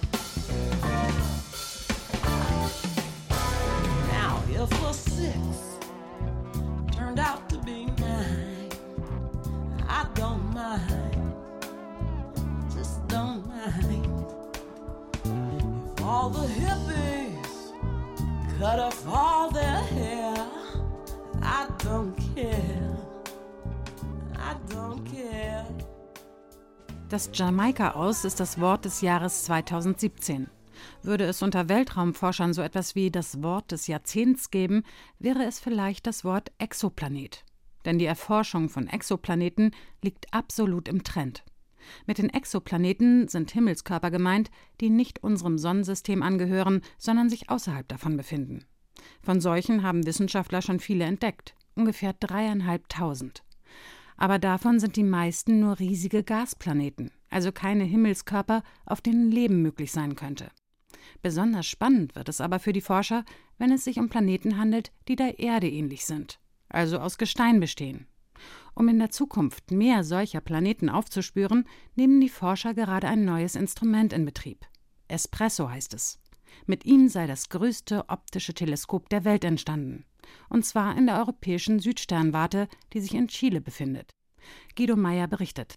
Now if a six turned out to be nine, I don't mind, just don't mind. If all the hippies cut off all their hair, I don't care, I don't care. Das Jamaika-Aus ist das Wort des Jahres zweitausendsiebzehn. Würde es unter Weltraumforschern so etwas wie das Wort des Jahrzehnts geben, wäre es vielleicht das Wort Exoplanet. Denn die Erforschung von Exoplaneten liegt absolut im Trend. Mit den Exoplaneten sind Himmelskörper gemeint, die nicht unserem Sonnensystem angehören, sondern sich außerhalb davon befinden. Von solchen haben Wissenschaftler schon viele entdeckt, ungefähr dreieinhalbtausend. Aber davon sind die meisten nur riesige Gasplaneten, also keine Himmelskörper, auf denen Leben möglich sein könnte. Besonders spannend wird es aber für die Forscher, wenn es sich um Planeten handelt, die der Erde ähnlich sind, also aus Gestein bestehen. Um in der Zukunft mehr solcher Planeten aufzuspüren, nehmen die Forscher gerade ein neues Instrument in Betrieb. Espresso heißt es. Mit ihm sei das größte optische Teleskop der Welt entstanden. Und zwar in der europäischen Südsternwarte, die sich in Chile befindet. Guido Meyer berichtet.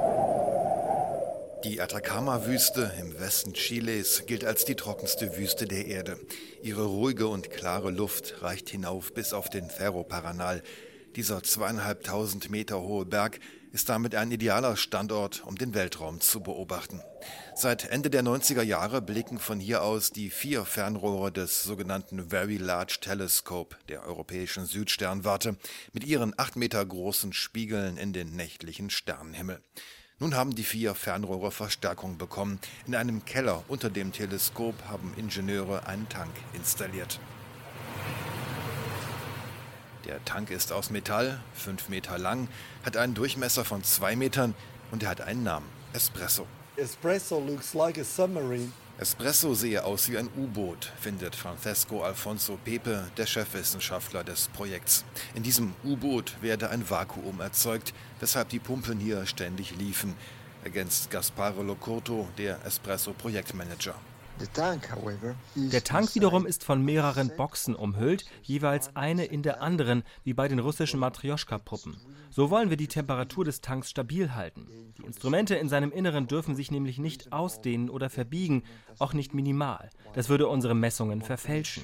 Die Atacama-Wüste im Westen Chiles gilt als die trockenste Wüste der Erde. Ihre ruhige und klare Luft reicht hinauf bis auf den Cerro Paranal. Dieser zweieinhalbtausend Meter hohe Berg ist damit ein idealer Standort, um den Weltraum zu beobachten. Seit Ende der neunziger Jahre blicken von hier aus die vier Fernrohre des sogenannten Very Large Telescope der europäischen Südsternwarte mit ihren acht Meter großen Spiegeln in den nächtlichen Sternenhimmel. Nun haben die vier Fernrohre Verstärkung bekommen. In einem Keller unter dem Teleskop haben Ingenieure einen Tank installiert. Der Tank ist aus Metall, fünf Meter lang, hat einen Durchmesser von zwei Metern und er hat einen Namen: Espresso. Espresso looks like a submarine. Espresso sehe aus wie ein U-Boot, findet Francesco Alfonso Pepe, der Chefwissenschaftler des Projekts. In diesem U-Boot werde ein Vakuum erzeugt, weshalb die Pumpen hier ständig liefen, ergänzt Gasparo Locorto, der Espresso-Projektmanager. Der Tank wiederum ist von mehreren Boxen umhüllt, jeweils eine in der anderen, wie bei den russischen Matrjoschka-Puppen. So wollen wir die Temperatur des Tanks stabil halten. Die Instrumente in seinem Inneren dürfen sich nämlich nicht ausdehnen oder verbiegen, auch nicht minimal. Das würde unsere Messungen verfälschen.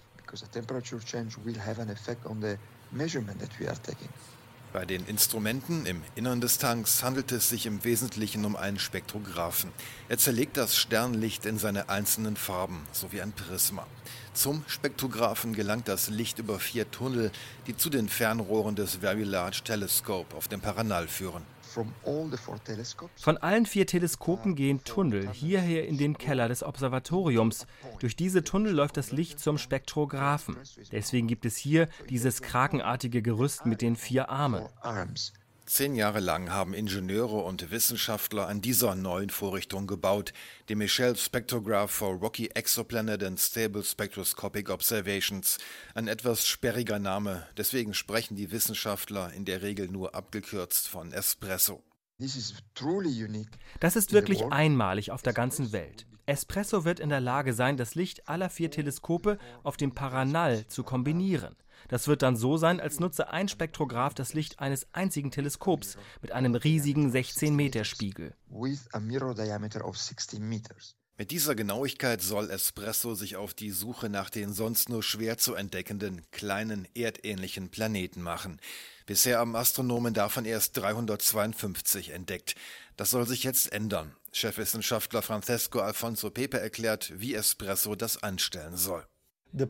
Bei den Instrumenten im Innern des Tanks handelt es sich im Wesentlichen um einen Spektrographen. Er zerlegt das Sternlicht in seine einzelnen Farben, so wie ein Prisma. Zum Spektrographen gelangt das Licht über vier Tunnel, die zu den Fernrohren des Very Large Telescope auf dem Paranal führen. Von allen vier Teleskopen gehen Tunnel hierher in den Keller des Observatoriums. Durch diese Tunnel läuft das Licht zum Spektrographen. Deswegen gibt es hier dieses krakenartige Gerüst mit den vier Armen. Zehn Jahre lang haben Ingenieure und Wissenschaftler an dieser neuen Vorrichtung gebaut, dem Michel Spectrograph for Rocky Exoplanet and Stable Spectroscopic Observations. Ein etwas sperriger Name, deswegen sprechen die Wissenschaftler in der Regel nur abgekürzt von Espresso. Das ist wirklich einmalig auf der ganzen Welt. Espresso wird in der Lage sein, das Licht aller vier Teleskope auf dem Paranal zu kombinieren. Das wird dann so sein, als nutze ein Spektrograph das Licht eines einzigen Teleskops mit einem riesigen sechzehn Meter Spiegel. Mit dieser Genauigkeit soll Espresso sich auf die Suche nach den sonst nur schwer zu entdeckenden, kleinen, erdähnlichen Planeten machen. Bisher haben Astronomen davon erst dreihundertzweiundfünfzig entdeckt. Das soll sich jetzt ändern. Chefwissenschaftler Francesco Alfonso Pepe erklärt, wie Espresso das anstellen soll. Der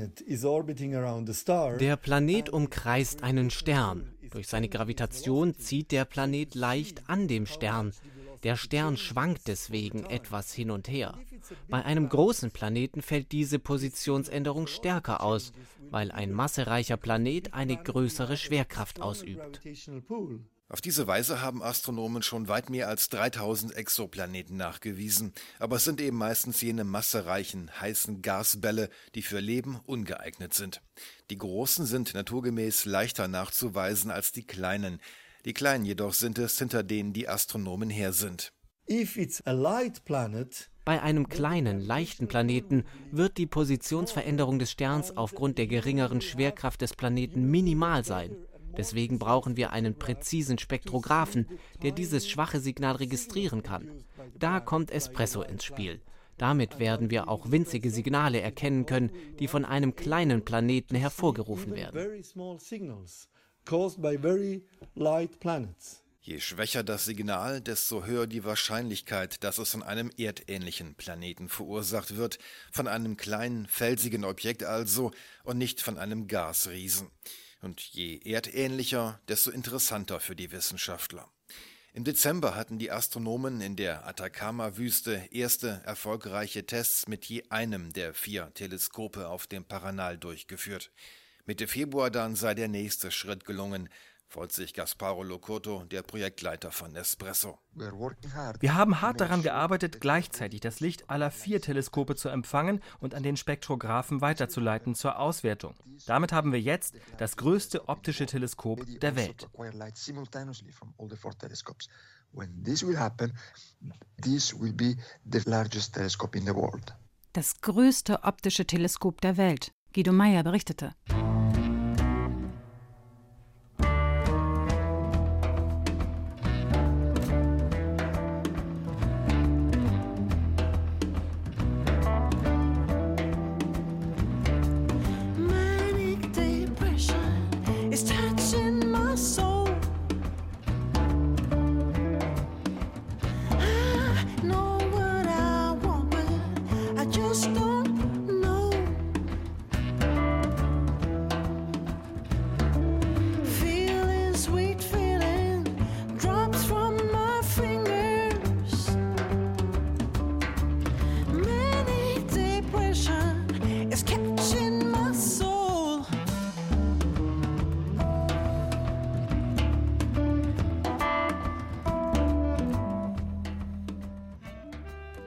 Planet umkreist einen Stern. Durch seine Gravitation zieht der Planet leicht an dem Stern. Der Stern schwankt deswegen etwas hin und her. Bei einem großen Planeten fällt diese Positionsänderung stärker aus, weil ein massereicher Planet eine größere Schwerkraft ausübt. Auf diese Weise haben Astronomen schon weit mehr als dreitausend Exoplaneten nachgewiesen, aber es sind eben meistens jene massereichen, heißen Gasbälle, die für Leben ungeeignet sind. Die großen sind naturgemäß leichter nachzuweisen als die kleinen. Die kleinen jedoch sind es, hinter denen die Astronomen her sind. Bei einem kleinen, leichten Planeten wird die Positionsveränderung des Sterns aufgrund der geringeren Schwerkraft des Planeten minimal sein. Deswegen brauchen wir einen präzisen Spektrographen, der dieses schwache Signal registrieren kann. Da kommt Espresso ins Spiel. Damit werden wir auch winzige Signale erkennen können, die von einem kleinen Planeten hervorgerufen werden. Je schwächer das Signal, desto höher die Wahrscheinlichkeit, dass es von einem erdähnlichen Planeten verursacht wird, von einem kleinen, felsigen Objekt also und nicht von einem Gasriesen. Und je erdähnlicher, desto interessanter für die Wissenschaftler. Im Dezember hatten die Astronomen in der Atacama-Wüste erste erfolgreiche Tests mit je einem der vier Teleskope auf dem Paranal durchgeführt. Mitte Februar dann sei der nächste Schritt gelungen, freut sich Gasparo Locorto, der Projektleiter von Espresso. Wir haben hart daran gearbeitet, gleichzeitig das Licht aller vier Teleskope zu empfangen und an den Spektrographen weiterzuleiten zur Auswertung. Damit haben wir jetzt das größte optische Teleskop der Welt. Das größte optische Teleskop der Welt. Guido Meyer berichtete.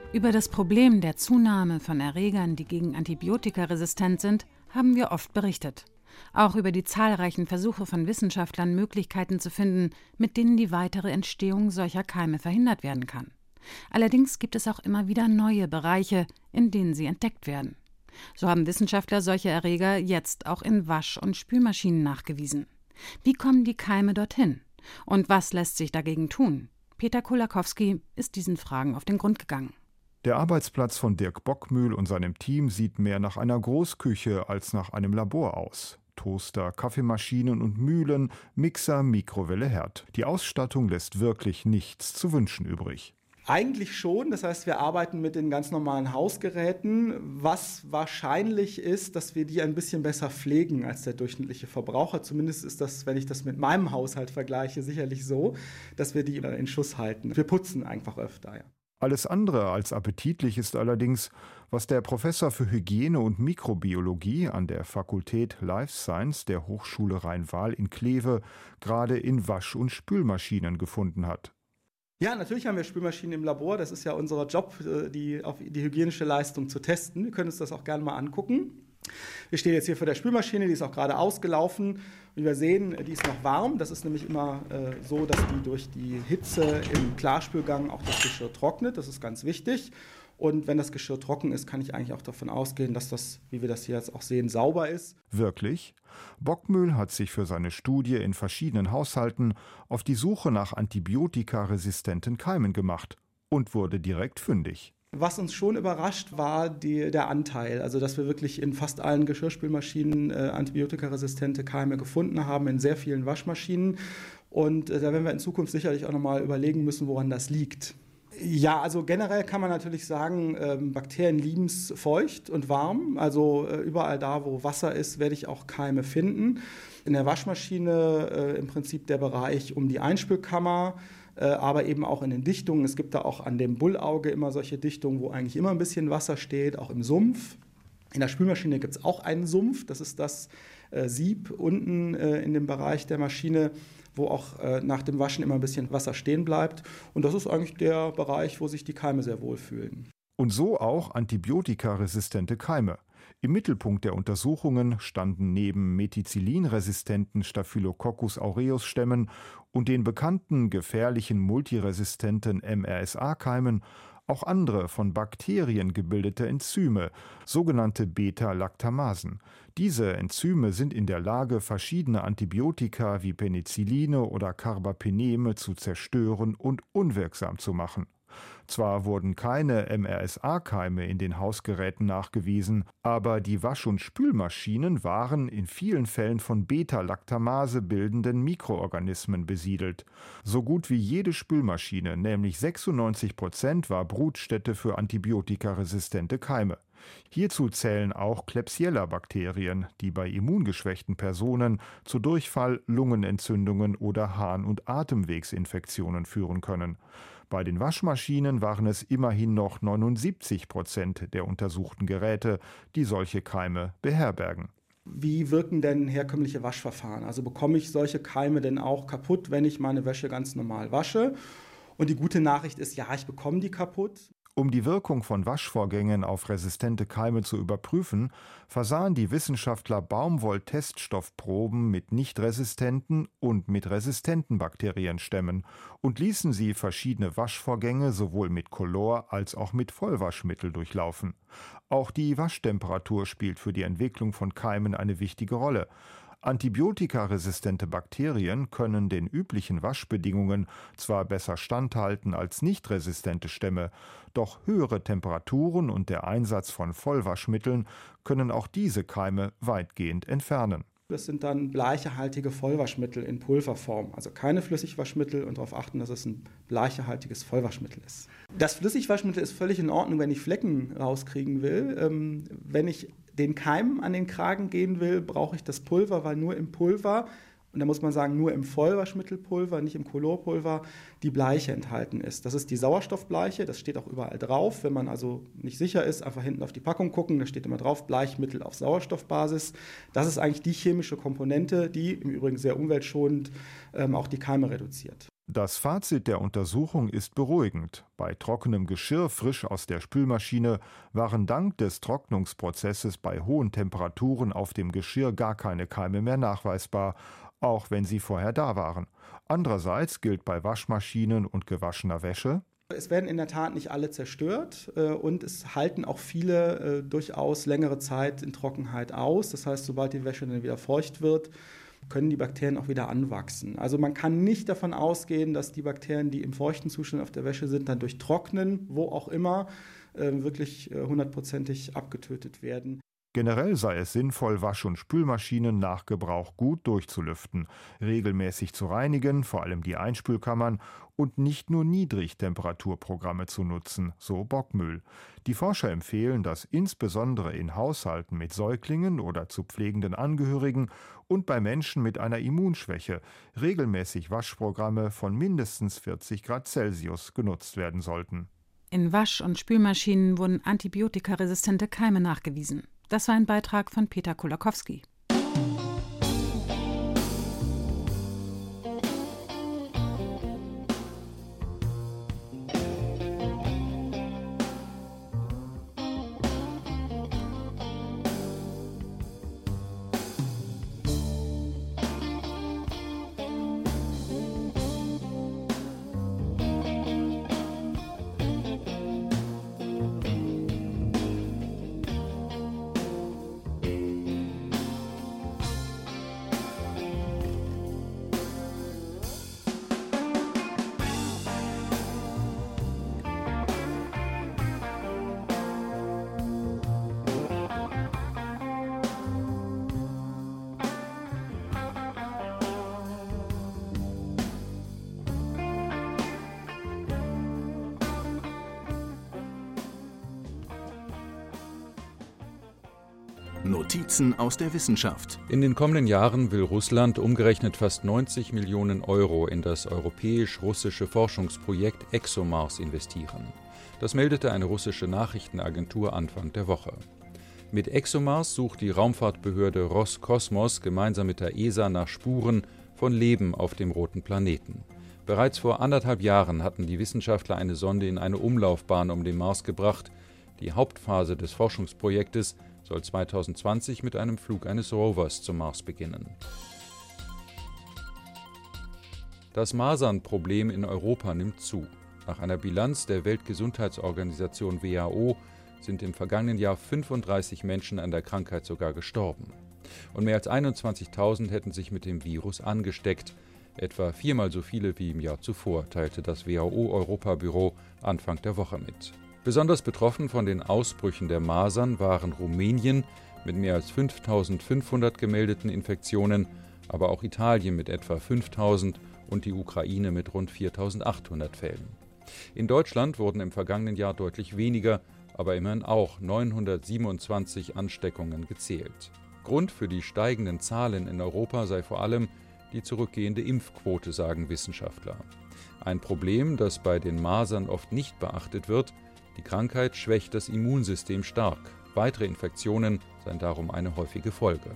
Über das Problem der Zunahme von Erregern, die gegen Antibiotika resistent sind, haben wir oft berichtet. Auch über die zahlreichen Versuche von Wissenschaftlern, Möglichkeiten zu finden, mit denen die weitere Entstehung solcher Keime verhindert werden kann. Allerdings gibt es auch immer wieder neue Bereiche, in denen sie entdeckt werden. So haben Wissenschaftler solche Erreger jetzt auch in Wasch- und Spülmaschinen nachgewiesen. Wie kommen die Keime dorthin? Und was lässt sich dagegen tun? Peter Kolakowski ist diesen Fragen auf den Grund gegangen. Der Arbeitsplatz von Dirk Bockmühl und seinem Team sieht mehr nach einer Großküche als nach einem Labor aus. Toaster, Kaffeemaschinen und Mühlen, Mixer, Mikrowelle, Herd. Die Ausstattung lässt wirklich nichts zu wünschen übrig. Eigentlich schon, das heißt, wir arbeiten mit den ganz normalen Hausgeräten, was wahrscheinlich ist, dass wir die ein bisschen besser pflegen als der durchschnittliche Verbraucher. Zumindest ist das, wenn ich das mit meinem Haushalt vergleiche, sicherlich so, dass wir die in Schuss halten. Wir putzen einfach öfter, ja. Alles andere als appetitlich ist allerdings, was der Professor für Hygiene und Mikrobiologie an der Fakultät Life Science der Hochschule Rhein-Waal in Kleve gerade in Wasch- und Spülmaschinen gefunden hat. Ja, natürlich haben wir Spülmaschinen im Labor. Das ist ja unser Job, die, auf die hygienische Leistung zu testen. Wir können uns das auch gerne mal angucken. Wir stehen jetzt hier vor der Spülmaschine, die ist auch gerade ausgelaufen. Und wir sehen, die ist noch warm. Das ist nämlich immer äh, so, dass die durch die Hitze im Klarspülgang auch das Geschirr trocknet. Das ist ganz wichtig. Und wenn das Geschirr trocken ist, kann ich eigentlich auch davon ausgehen, dass das, wie wir das hier jetzt auch sehen, sauber ist. Wirklich? Bockmühl hat sich für seine Studie in verschiedenen Haushalten auf die Suche nach antibiotikaresistenten Keimen gemacht und wurde direkt fündig. Was uns schon überrascht, war die, der Anteil, also dass wir wirklich in fast allen Geschirrspülmaschinen äh, antibiotikaresistente Keime gefunden haben, in sehr vielen Waschmaschinen. Und äh, da werden wir in Zukunft sicherlich auch nochmal überlegen müssen, woran das liegt. Ja, also generell kann man natürlich sagen, ähm, Bakterien lieben es feucht und warm. Also äh, überall da, wo Wasser ist, werde ich auch Keime finden. In der Waschmaschine äh, im Prinzip der Bereich um die Einspülkammer, äh, aber eben auch in den Dichtungen. Es gibt da auch an dem Bullauge immer solche Dichtungen, wo eigentlich immer ein bisschen Wasser steht, auch im Sumpf. In der Spülmaschine gibt es auch einen Sumpf. Das ist das äh, Sieb unten äh, in dem Bereich der Maschine, wo auch äh, nach dem Waschen immer ein bisschen Wasser stehen bleibt. Und das ist eigentlich der Bereich, wo sich die Keime sehr wohlfühlen. Und so auch antibiotikaresistente Keime. Im Mittelpunkt der Untersuchungen standen neben methicillin-resistenten Staphylococcus aureus-Stämmen und den bekannten gefährlichen multiresistenten M R S A-Keimen auch andere von Bakterien gebildete Enzyme, sogenannte Beta-Lactamasen. Diese Enzyme sind in der Lage, verschiedene Antibiotika wie Penicilline oder Carbapeneme zu zerstören und unwirksam zu machen. Zwar wurden keine M R S A-Keime in den Hausgeräten nachgewiesen, aber die Wasch- und Spülmaschinen waren in vielen Fällen von Beta-Lactamase bildenden Mikroorganismen besiedelt. So gut wie jede Spülmaschine, nämlich sechsundneunzig Prozent, war Brutstätte für antibiotikaresistente Keime. Hierzu zählen auch Klebsiella-Bakterien, die bei immungeschwächten Personen zu Durchfall, Lungenentzündungen oder Harn- und Atemwegsinfektionen führen können. Bei den Waschmaschinen waren es immerhin noch neunundsiebzig Prozent der untersuchten Geräte, die solche Keime beherbergen. Wie wirken denn herkömmliche Waschverfahren? Also bekomme ich solche Keime denn auch kaputt, wenn ich meine Wäsche ganz normal wasche? Und die gute Nachricht ist, ja, ich bekomme die kaputt. Um die Wirkung von Waschvorgängen auf resistente Keime zu überprüfen, versahen die Wissenschaftler Baumwoll-Teststoffproben mit nicht resistenten und mit resistenten Bakterienstämmen und ließen sie verschiedene Waschvorgänge sowohl mit Color als auch mit Vollwaschmittel durchlaufen. Auch die Waschtemperatur spielt für die Entwicklung von Keimen eine wichtige Rolle. Antibiotikaresistente Bakterien können den üblichen Waschbedingungen zwar besser standhalten als nicht resistente Stämme, doch höhere Temperaturen und der Einsatz von Vollwaschmitteln können auch diese Keime weitgehend entfernen. Das sind dann bleichehaltige Vollwaschmittel in Pulverform, also keine Flüssigwaschmittel, und darauf achten, dass es ein bleichehaltiges Vollwaschmittel ist. Das Flüssigwaschmittel ist völlig in Ordnung, wenn ich Flecken rauskriegen will. Ähm, wenn ich den Keimen an den Kragen gehen will, brauche ich das Pulver, weil nur im Pulver, und da muss man sagen, nur im Vollwaschmittelpulver, nicht im Colorpulver, die Bleiche enthalten ist. Das ist die Sauerstoffbleiche, das steht auch überall drauf. Wenn man also nicht sicher ist, einfach hinten auf die Packung gucken, da steht immer drauf, Bleichmittel auf Sauerstoffbasis. Das ist eigentlich die chemische Komponente, die im Übrigen sehr umweltschonend ähm, auch die Keime reduziert. Das Fazit der Untersuchung ist beruhigend. Bei trockenem Geschirr frisch aus der Spülmaschine waren dank des Trocknungsprozesses bei hohen Temperaturen auf dem Geschirr gar keine Keime mehr nachweisbar, auch wenn sie vorher da waren. Andererseits gilt bei Waschmaschinen und gewaschener Wäsche: Es werden in der Tat nicht alle zerstört äh, und es halten auch viele äh, durchaus längere Zeit in Trockenheit aus. Das heißt, sobald die Wäsche dann wieder feucht wird, können die Bakterien auch wieder anwachsen. Also man kann nicht davon ausgehen, dass die Bakterien, die im feuchten Zustand auf der Wäsche sind, dann durch Trocknen, wo auch immer, äh, wirklich hundertprozentig abgetötet werden. Generell sei es sinnvoll, Wasch- und Spülmaschinen nach Gebrauch gut durchzulüften, regelmäßig zu reinigen, vor allem die Einspülkammern, und nicht nur Niedrigtemperaturprogramme zu nutzen, so Bockmühl. Die Forscher empfehlen, dass insbesondere in Haushalten mit Säuglingen oder zu pflegenden Angehörigen und bei Menschen mit einer Immunschwäche regelmäßig Waschprogramme von mindestens vierzig Grad Celsius genutzt werden sollten. In Wasch- und Spülmaschinen wurden antibiotikaresistente Keime nachgewiesen. Das war ein Beitrag von Peter Kolakowski. Notizen aus der Wissenschaft. In den kommenden Jahren will Russland umgerechnet fast neunzig Millionen Euro in das europäisch-russische Forschungsprojekt ExoMars investieren. Das meldete eine russische Nachrichtenagentur Anfang der Woche. Mit ExoMars sucht die Raumfahrtbehörde Roskosmos gemeinsam mit der E S A nach Spuren von Leben auf dem roten Planeten. Bereits vor anderthalb Jahren hatten die Wissenschaftler eine Sonde in eine Umlaufbahn um den Mars gebracht. Die Hauptphase des Forschungsprojektes soll zweitausendzwanzig mit einem Flug eines Rovers zum Mars beginnen. Das Masernproblem in Europa nimmt zu. Nach einer Bilanz der Weltgesundheitsorganisation W H O sind im vergangenen Jahr fünfunddreißig Menschen an der Krankheit sogar gestorben. Und mehr als einundzwanzigtausend hätten sich mit dem Virus angesteckt. Etwa viermal so viele wie im Jahr zuvor, teilte das W H O-Europabüro Anfang der Woche mit. Besonders betroffen von den Ausbrüchen der Masern waren Rumänien mit mehr als fünftausendfünfhundert gemeldeten Infektionen, aber auch Italien mit etwa fünftausend und die Ukraine mit rund viertausendachthundert Fällen. In Deutschland wurden im vergangenen Jahr deutlich weniger, aber immerhin auch neunhundertsiebenundzwanzig Ansteckungen gezählt. Grund für die steigenden Zahlen in Europa sei vor allem die zurückgehende Impfquote, sagen Wissenschaftler. Ein Problem, das bei den Masern oft nicht beachtet wird: Die Krankheit schwächt das Immunsystem stark. Weitere Infektionen seien darum eine häufige Folge.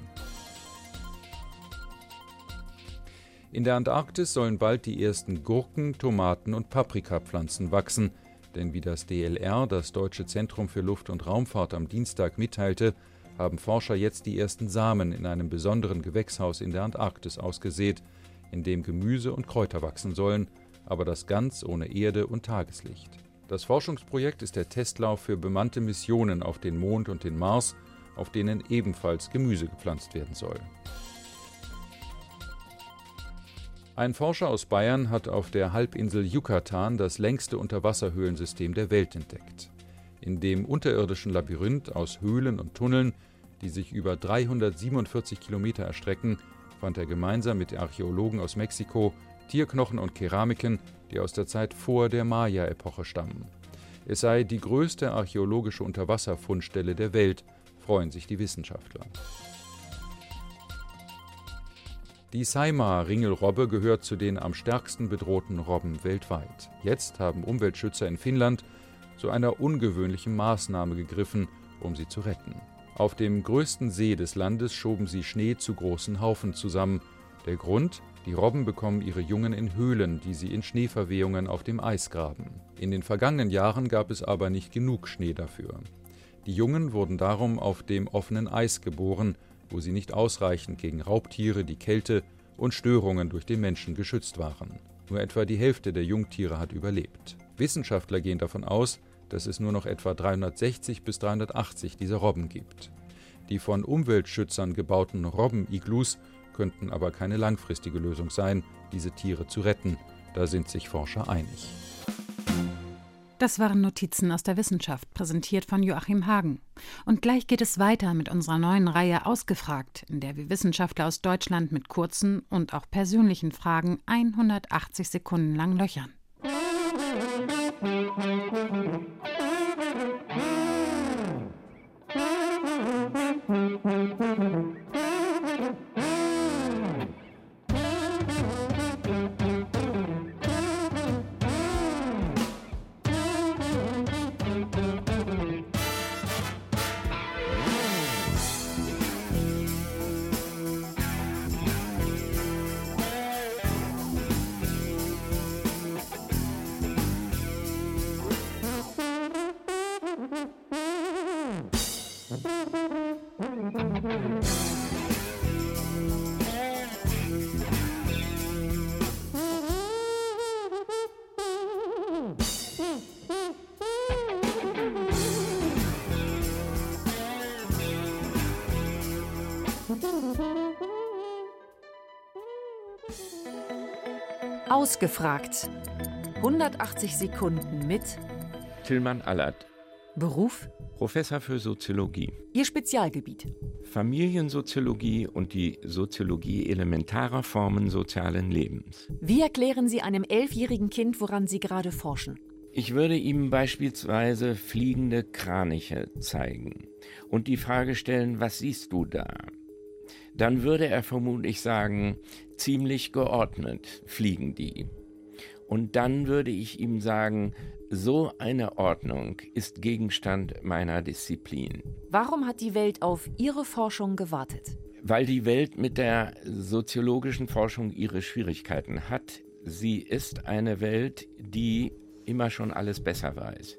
In der Antarktis sollen bald die ersten Gurken, Tomaten und Paprikapflanzen wachsen, denn wie das D L R, das Deutsche Zentrum für Luft- und Raumfahrt, am Dienstag mitteilte, haben Forscher jetzt die ersten Samen in einem besonderen Gewächshaus in der Antarktis ausgesät, in dem Gemüse und Kräuter wachsen sollen, aber das ganz ohne Erde und Tageslicht. Das Forschungsprojekt ist der Testlauf für bemannte Missionen auf den Mond und den Mars, auf denen ebenfalls Gemüse gepflanzt werden soll. Ein Forscher aus Bayern hat auf der Halbinsel Yucatan das längste Unterwasserhöhlensystem der Welt entdeckt. In dem unterirdischen Labyrinth aus Höhlen und Tunneln, die sich über dreihundertsiebenundvierzig Kilometer erstrecken, fand er gemeinsam mit Archäologen aus Mexiko Tierknochen und Keramiken, die aus der Zeit vor der Maya-Epoche stammen. Es sei die größte archäologische Unterwasserfundstelle der Welt, freuen sich die Wissenschaftler. Die Saimaa-Ringelrobbe gehört zu den am stärksten bedrohten Robben weltweit. Jetzt haben Umweltschützer in Finnland zu einer ungewöhnlichen Maßnahme gegriffen, um sie zu retten. Auf dem größten See des Landes schoben sie Schnee zu großen Haufen zusammen. Der Grund: Die Robben bekommen ihre Jungen in Höhlen, die sie in Schneeverwehungen auf dem Eis graben. In den vergangenen Jahren gab es aber nicht genug Schnee dafür. Die Jungen wurden darum auf dem offenen Eis geboren, wo sie nicht ausreichend gegen Raubtiere, die Kälte und Störungen durch den Menschen geschützt waren. Nur etwa die Hälfte der Jungtiere hat überlebt. Wissenschaftler gehen davon aus, dass es nur noch etwa dreihundertsechzig bis dreihundertachtzig dieser Robben gibt. Die von Umweltschützern gebauten Robbeniglus könnten aber keine langfristige Lösung sein, diese Tiere zu retten. Da sind sich Forscher einig. Das waren Notizen aus der Wissenschaft, präsentiert von Joachim Hagen. Und gleich geht es weiter mit unserer neuen Reihe Ausgefragt, in der wir Wissenschaftler aus Deutschland mit kurzen und auch persönlichen Fragen hundertachtzig Sekunden lang löchern. Ausgefragt. hundertachtzig Sekunden mit Tilman Allert. Beruf? Professor für Soziologie. Ihr Spezialgebiet? Familiensoziologie und die Soziologie elementarer Formen sozialen Lebens. Wie erklären Sie einem elfjährigen Kind, woran Sie gerade forschen? Ich würde ihm beispielsweise fliegende Kraniche zeigen und die Frage stellen, was siehst du da? Dann würde er vermutlich sagen, ziemlich geordnet fliegen die. Und dann würde ich ihm sagen, so eine Ordnung ist Gegenstand meiner Disziplin. Warum hat die Welt auf Ihre Forschung gewartet? Weil die Welt mit der soziologischen Forschung ihre Schwierigkeiten hat. Sie ist eine Welt, die immer schon alles besser weiß.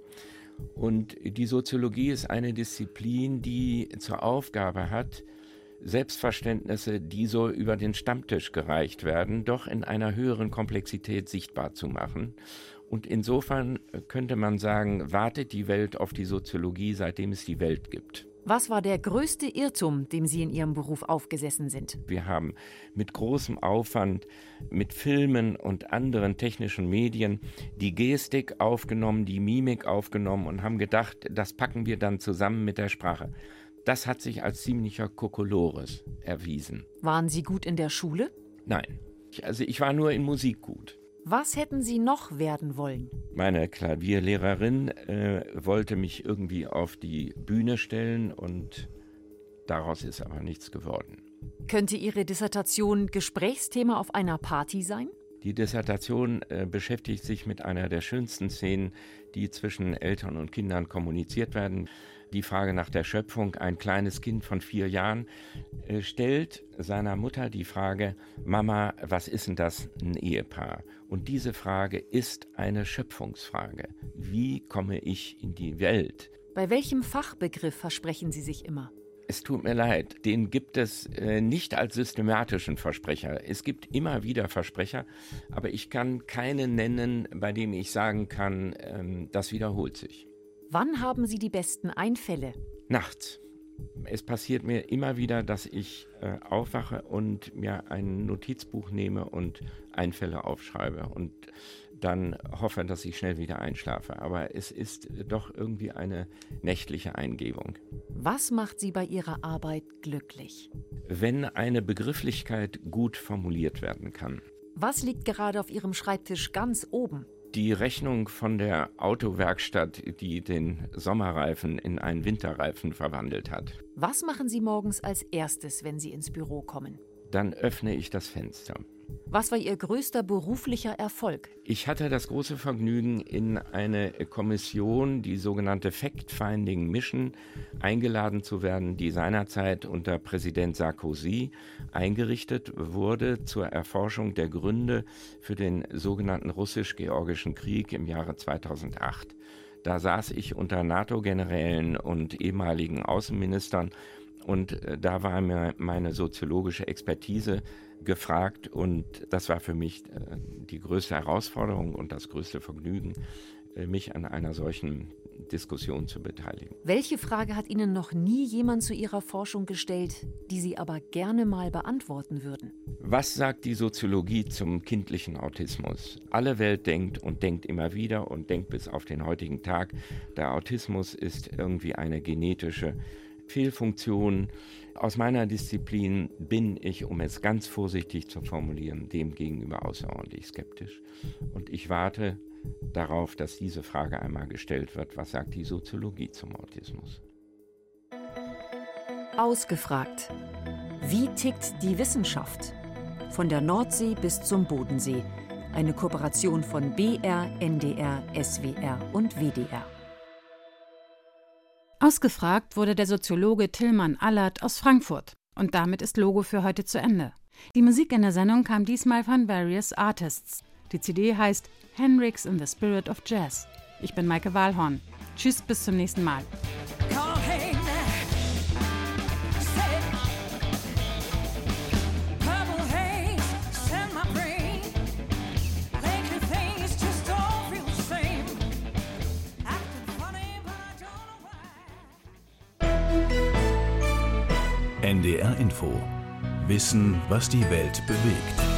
Und die Soziologie ist eine Disziplin, die zur Aufgabe hat, Selbstverständnisse, die so über den Stammtisch gereicht werden, doch in einer höheren Komplexität sichtbar zu machen. Und insofern könnte man sagen, wartet die Welt auf die Soziologie, seitdem es die Welt gibt. Was war der größte Irrtum, dem Sie in Ihrem Beruf aufgesessen sind? Wir haben mit großem Aufwand, mit Filmen und anderen technischen Medien die Gestik aufgenommen, die Mimik aufgenommen und haben gedacht, das packen wir dann zusammen mit der Sprache. Das hat sich als ziemlicher Kokolores erwiesen. Waren Sie gut in der Schule? Nein, also ich war nur in Musik gut. Was hätten Sie noch werden wollen? Meine Klavierlehrerin äh, wollte mich irgendwie auf die Bühne stellen und daraus ist aber nichts geworden. Könnte Ihre Dissertation Gesprächsthema auf einer Party sein? Die Dissertation äh, beschäftigt sich mit einer der schönsten Szenen, die zwischen Eltern und Kindern kommuniziert werden. Die Frage nach der Schöpfung. Ein kleines Kind von vier Jahren äh, stellt seiner Mutter die Frage, Mama, was ist denn das, ein Ehepaar? Und diese Frage ist eine Schöpfungsfrage. Wie komme ich in die Welt? Bei welchem Fachbegriff versprechen Sie sich immer? Es tut mir leid, den gibt es äh, nicht als systematischen Versprecher. Es gibt immer wieder Versprecher, aber ich kann keinen nennen, bei dem ich sagen kann, ähm, das wiederholt sich. Wann haben Sie die besten Einfälle? Nachts. Es passiert mir immer wieder, dass ich äh, aufwache und mir ein Notizbuch nehme und Einfälle aufschreibe und dann hoffe, dass ich schnell wieder einschlafe. Aber es ist doch irgendwie eine nächtliche Eingebung. Was macht Sie bei Ihrer Arbeit glücklich? Wenn eine Begrifflichkeit gut formuliert werden kann. Was liegt gerade auf Ihrem Schreibtisch ganz oben? Die Rechnung von der Autowerkstatt, die den Sommerreifen in einen Winterreifen verwandelt hat. Was machen Sie morgens als erstes, wenn Sie ins Büro kommen? dann öffne ich das Fenster. Was war Ihr größter beruflicher Erfolg? Ich hatte das große Vergnügen, in eine Kommission, die sogenannte Fact-Finding Mission, eingeladen zu werden, die seinerzeit unter Präsident Sarkozy eingerichtet wurde zur Erforschung der Gründe für den sogenannten russisch-georgischen Krieg im Jahre zweitausendacht. Da saß ich unter NATO-Generälen und ehemaligen Außenministern und da war mir meine soziologische Expertise gefragt und das war für mich die größte Herausforderung und das größte Vergnügen, mich an einer solchen Diskussion zu beteiligen. Welche Frage hat Ihnen noch nie jemand zu Ihrer Forschung gestellt, die Sie aber gerne mal beantworten würden? Was sagt die Soziologie zum kindlichen Autismus? Alle Welt denkt und denkt immer wieder und denkt bis auf den heutigen Tag, der Autismus ist irgendwie eine genetische Fehlfunktion. Aus meiner Disziplin bin ich, um es ganz vorsichtig zu formulieren, dem gegenüber außerordentlich skeptisch. Und ich warte darauf, dass diese Frage einmal gestellt wird, was sagt die Soziologie zum Autismus? Ausgefragt. Wie tickt die Wissenschaft? Von der Nordsee bis zum Bodensee. Eine Kooperation von B R, N D R, S W R und W D R. Ausgefragt wurde der Soziologe Tilman Allert aus Frankfurt. Und damit ist Logo für heute zu Ende. Die Musik in der Sendung kam diesmal von Various Artists. Die C D heißt Hendrix in the Spirit of Jazz. Ich bin Maike Wahlhorn. Tschüss, bis zum nächsten Mal. N D R Info. Wissen, was die Welt bewegt.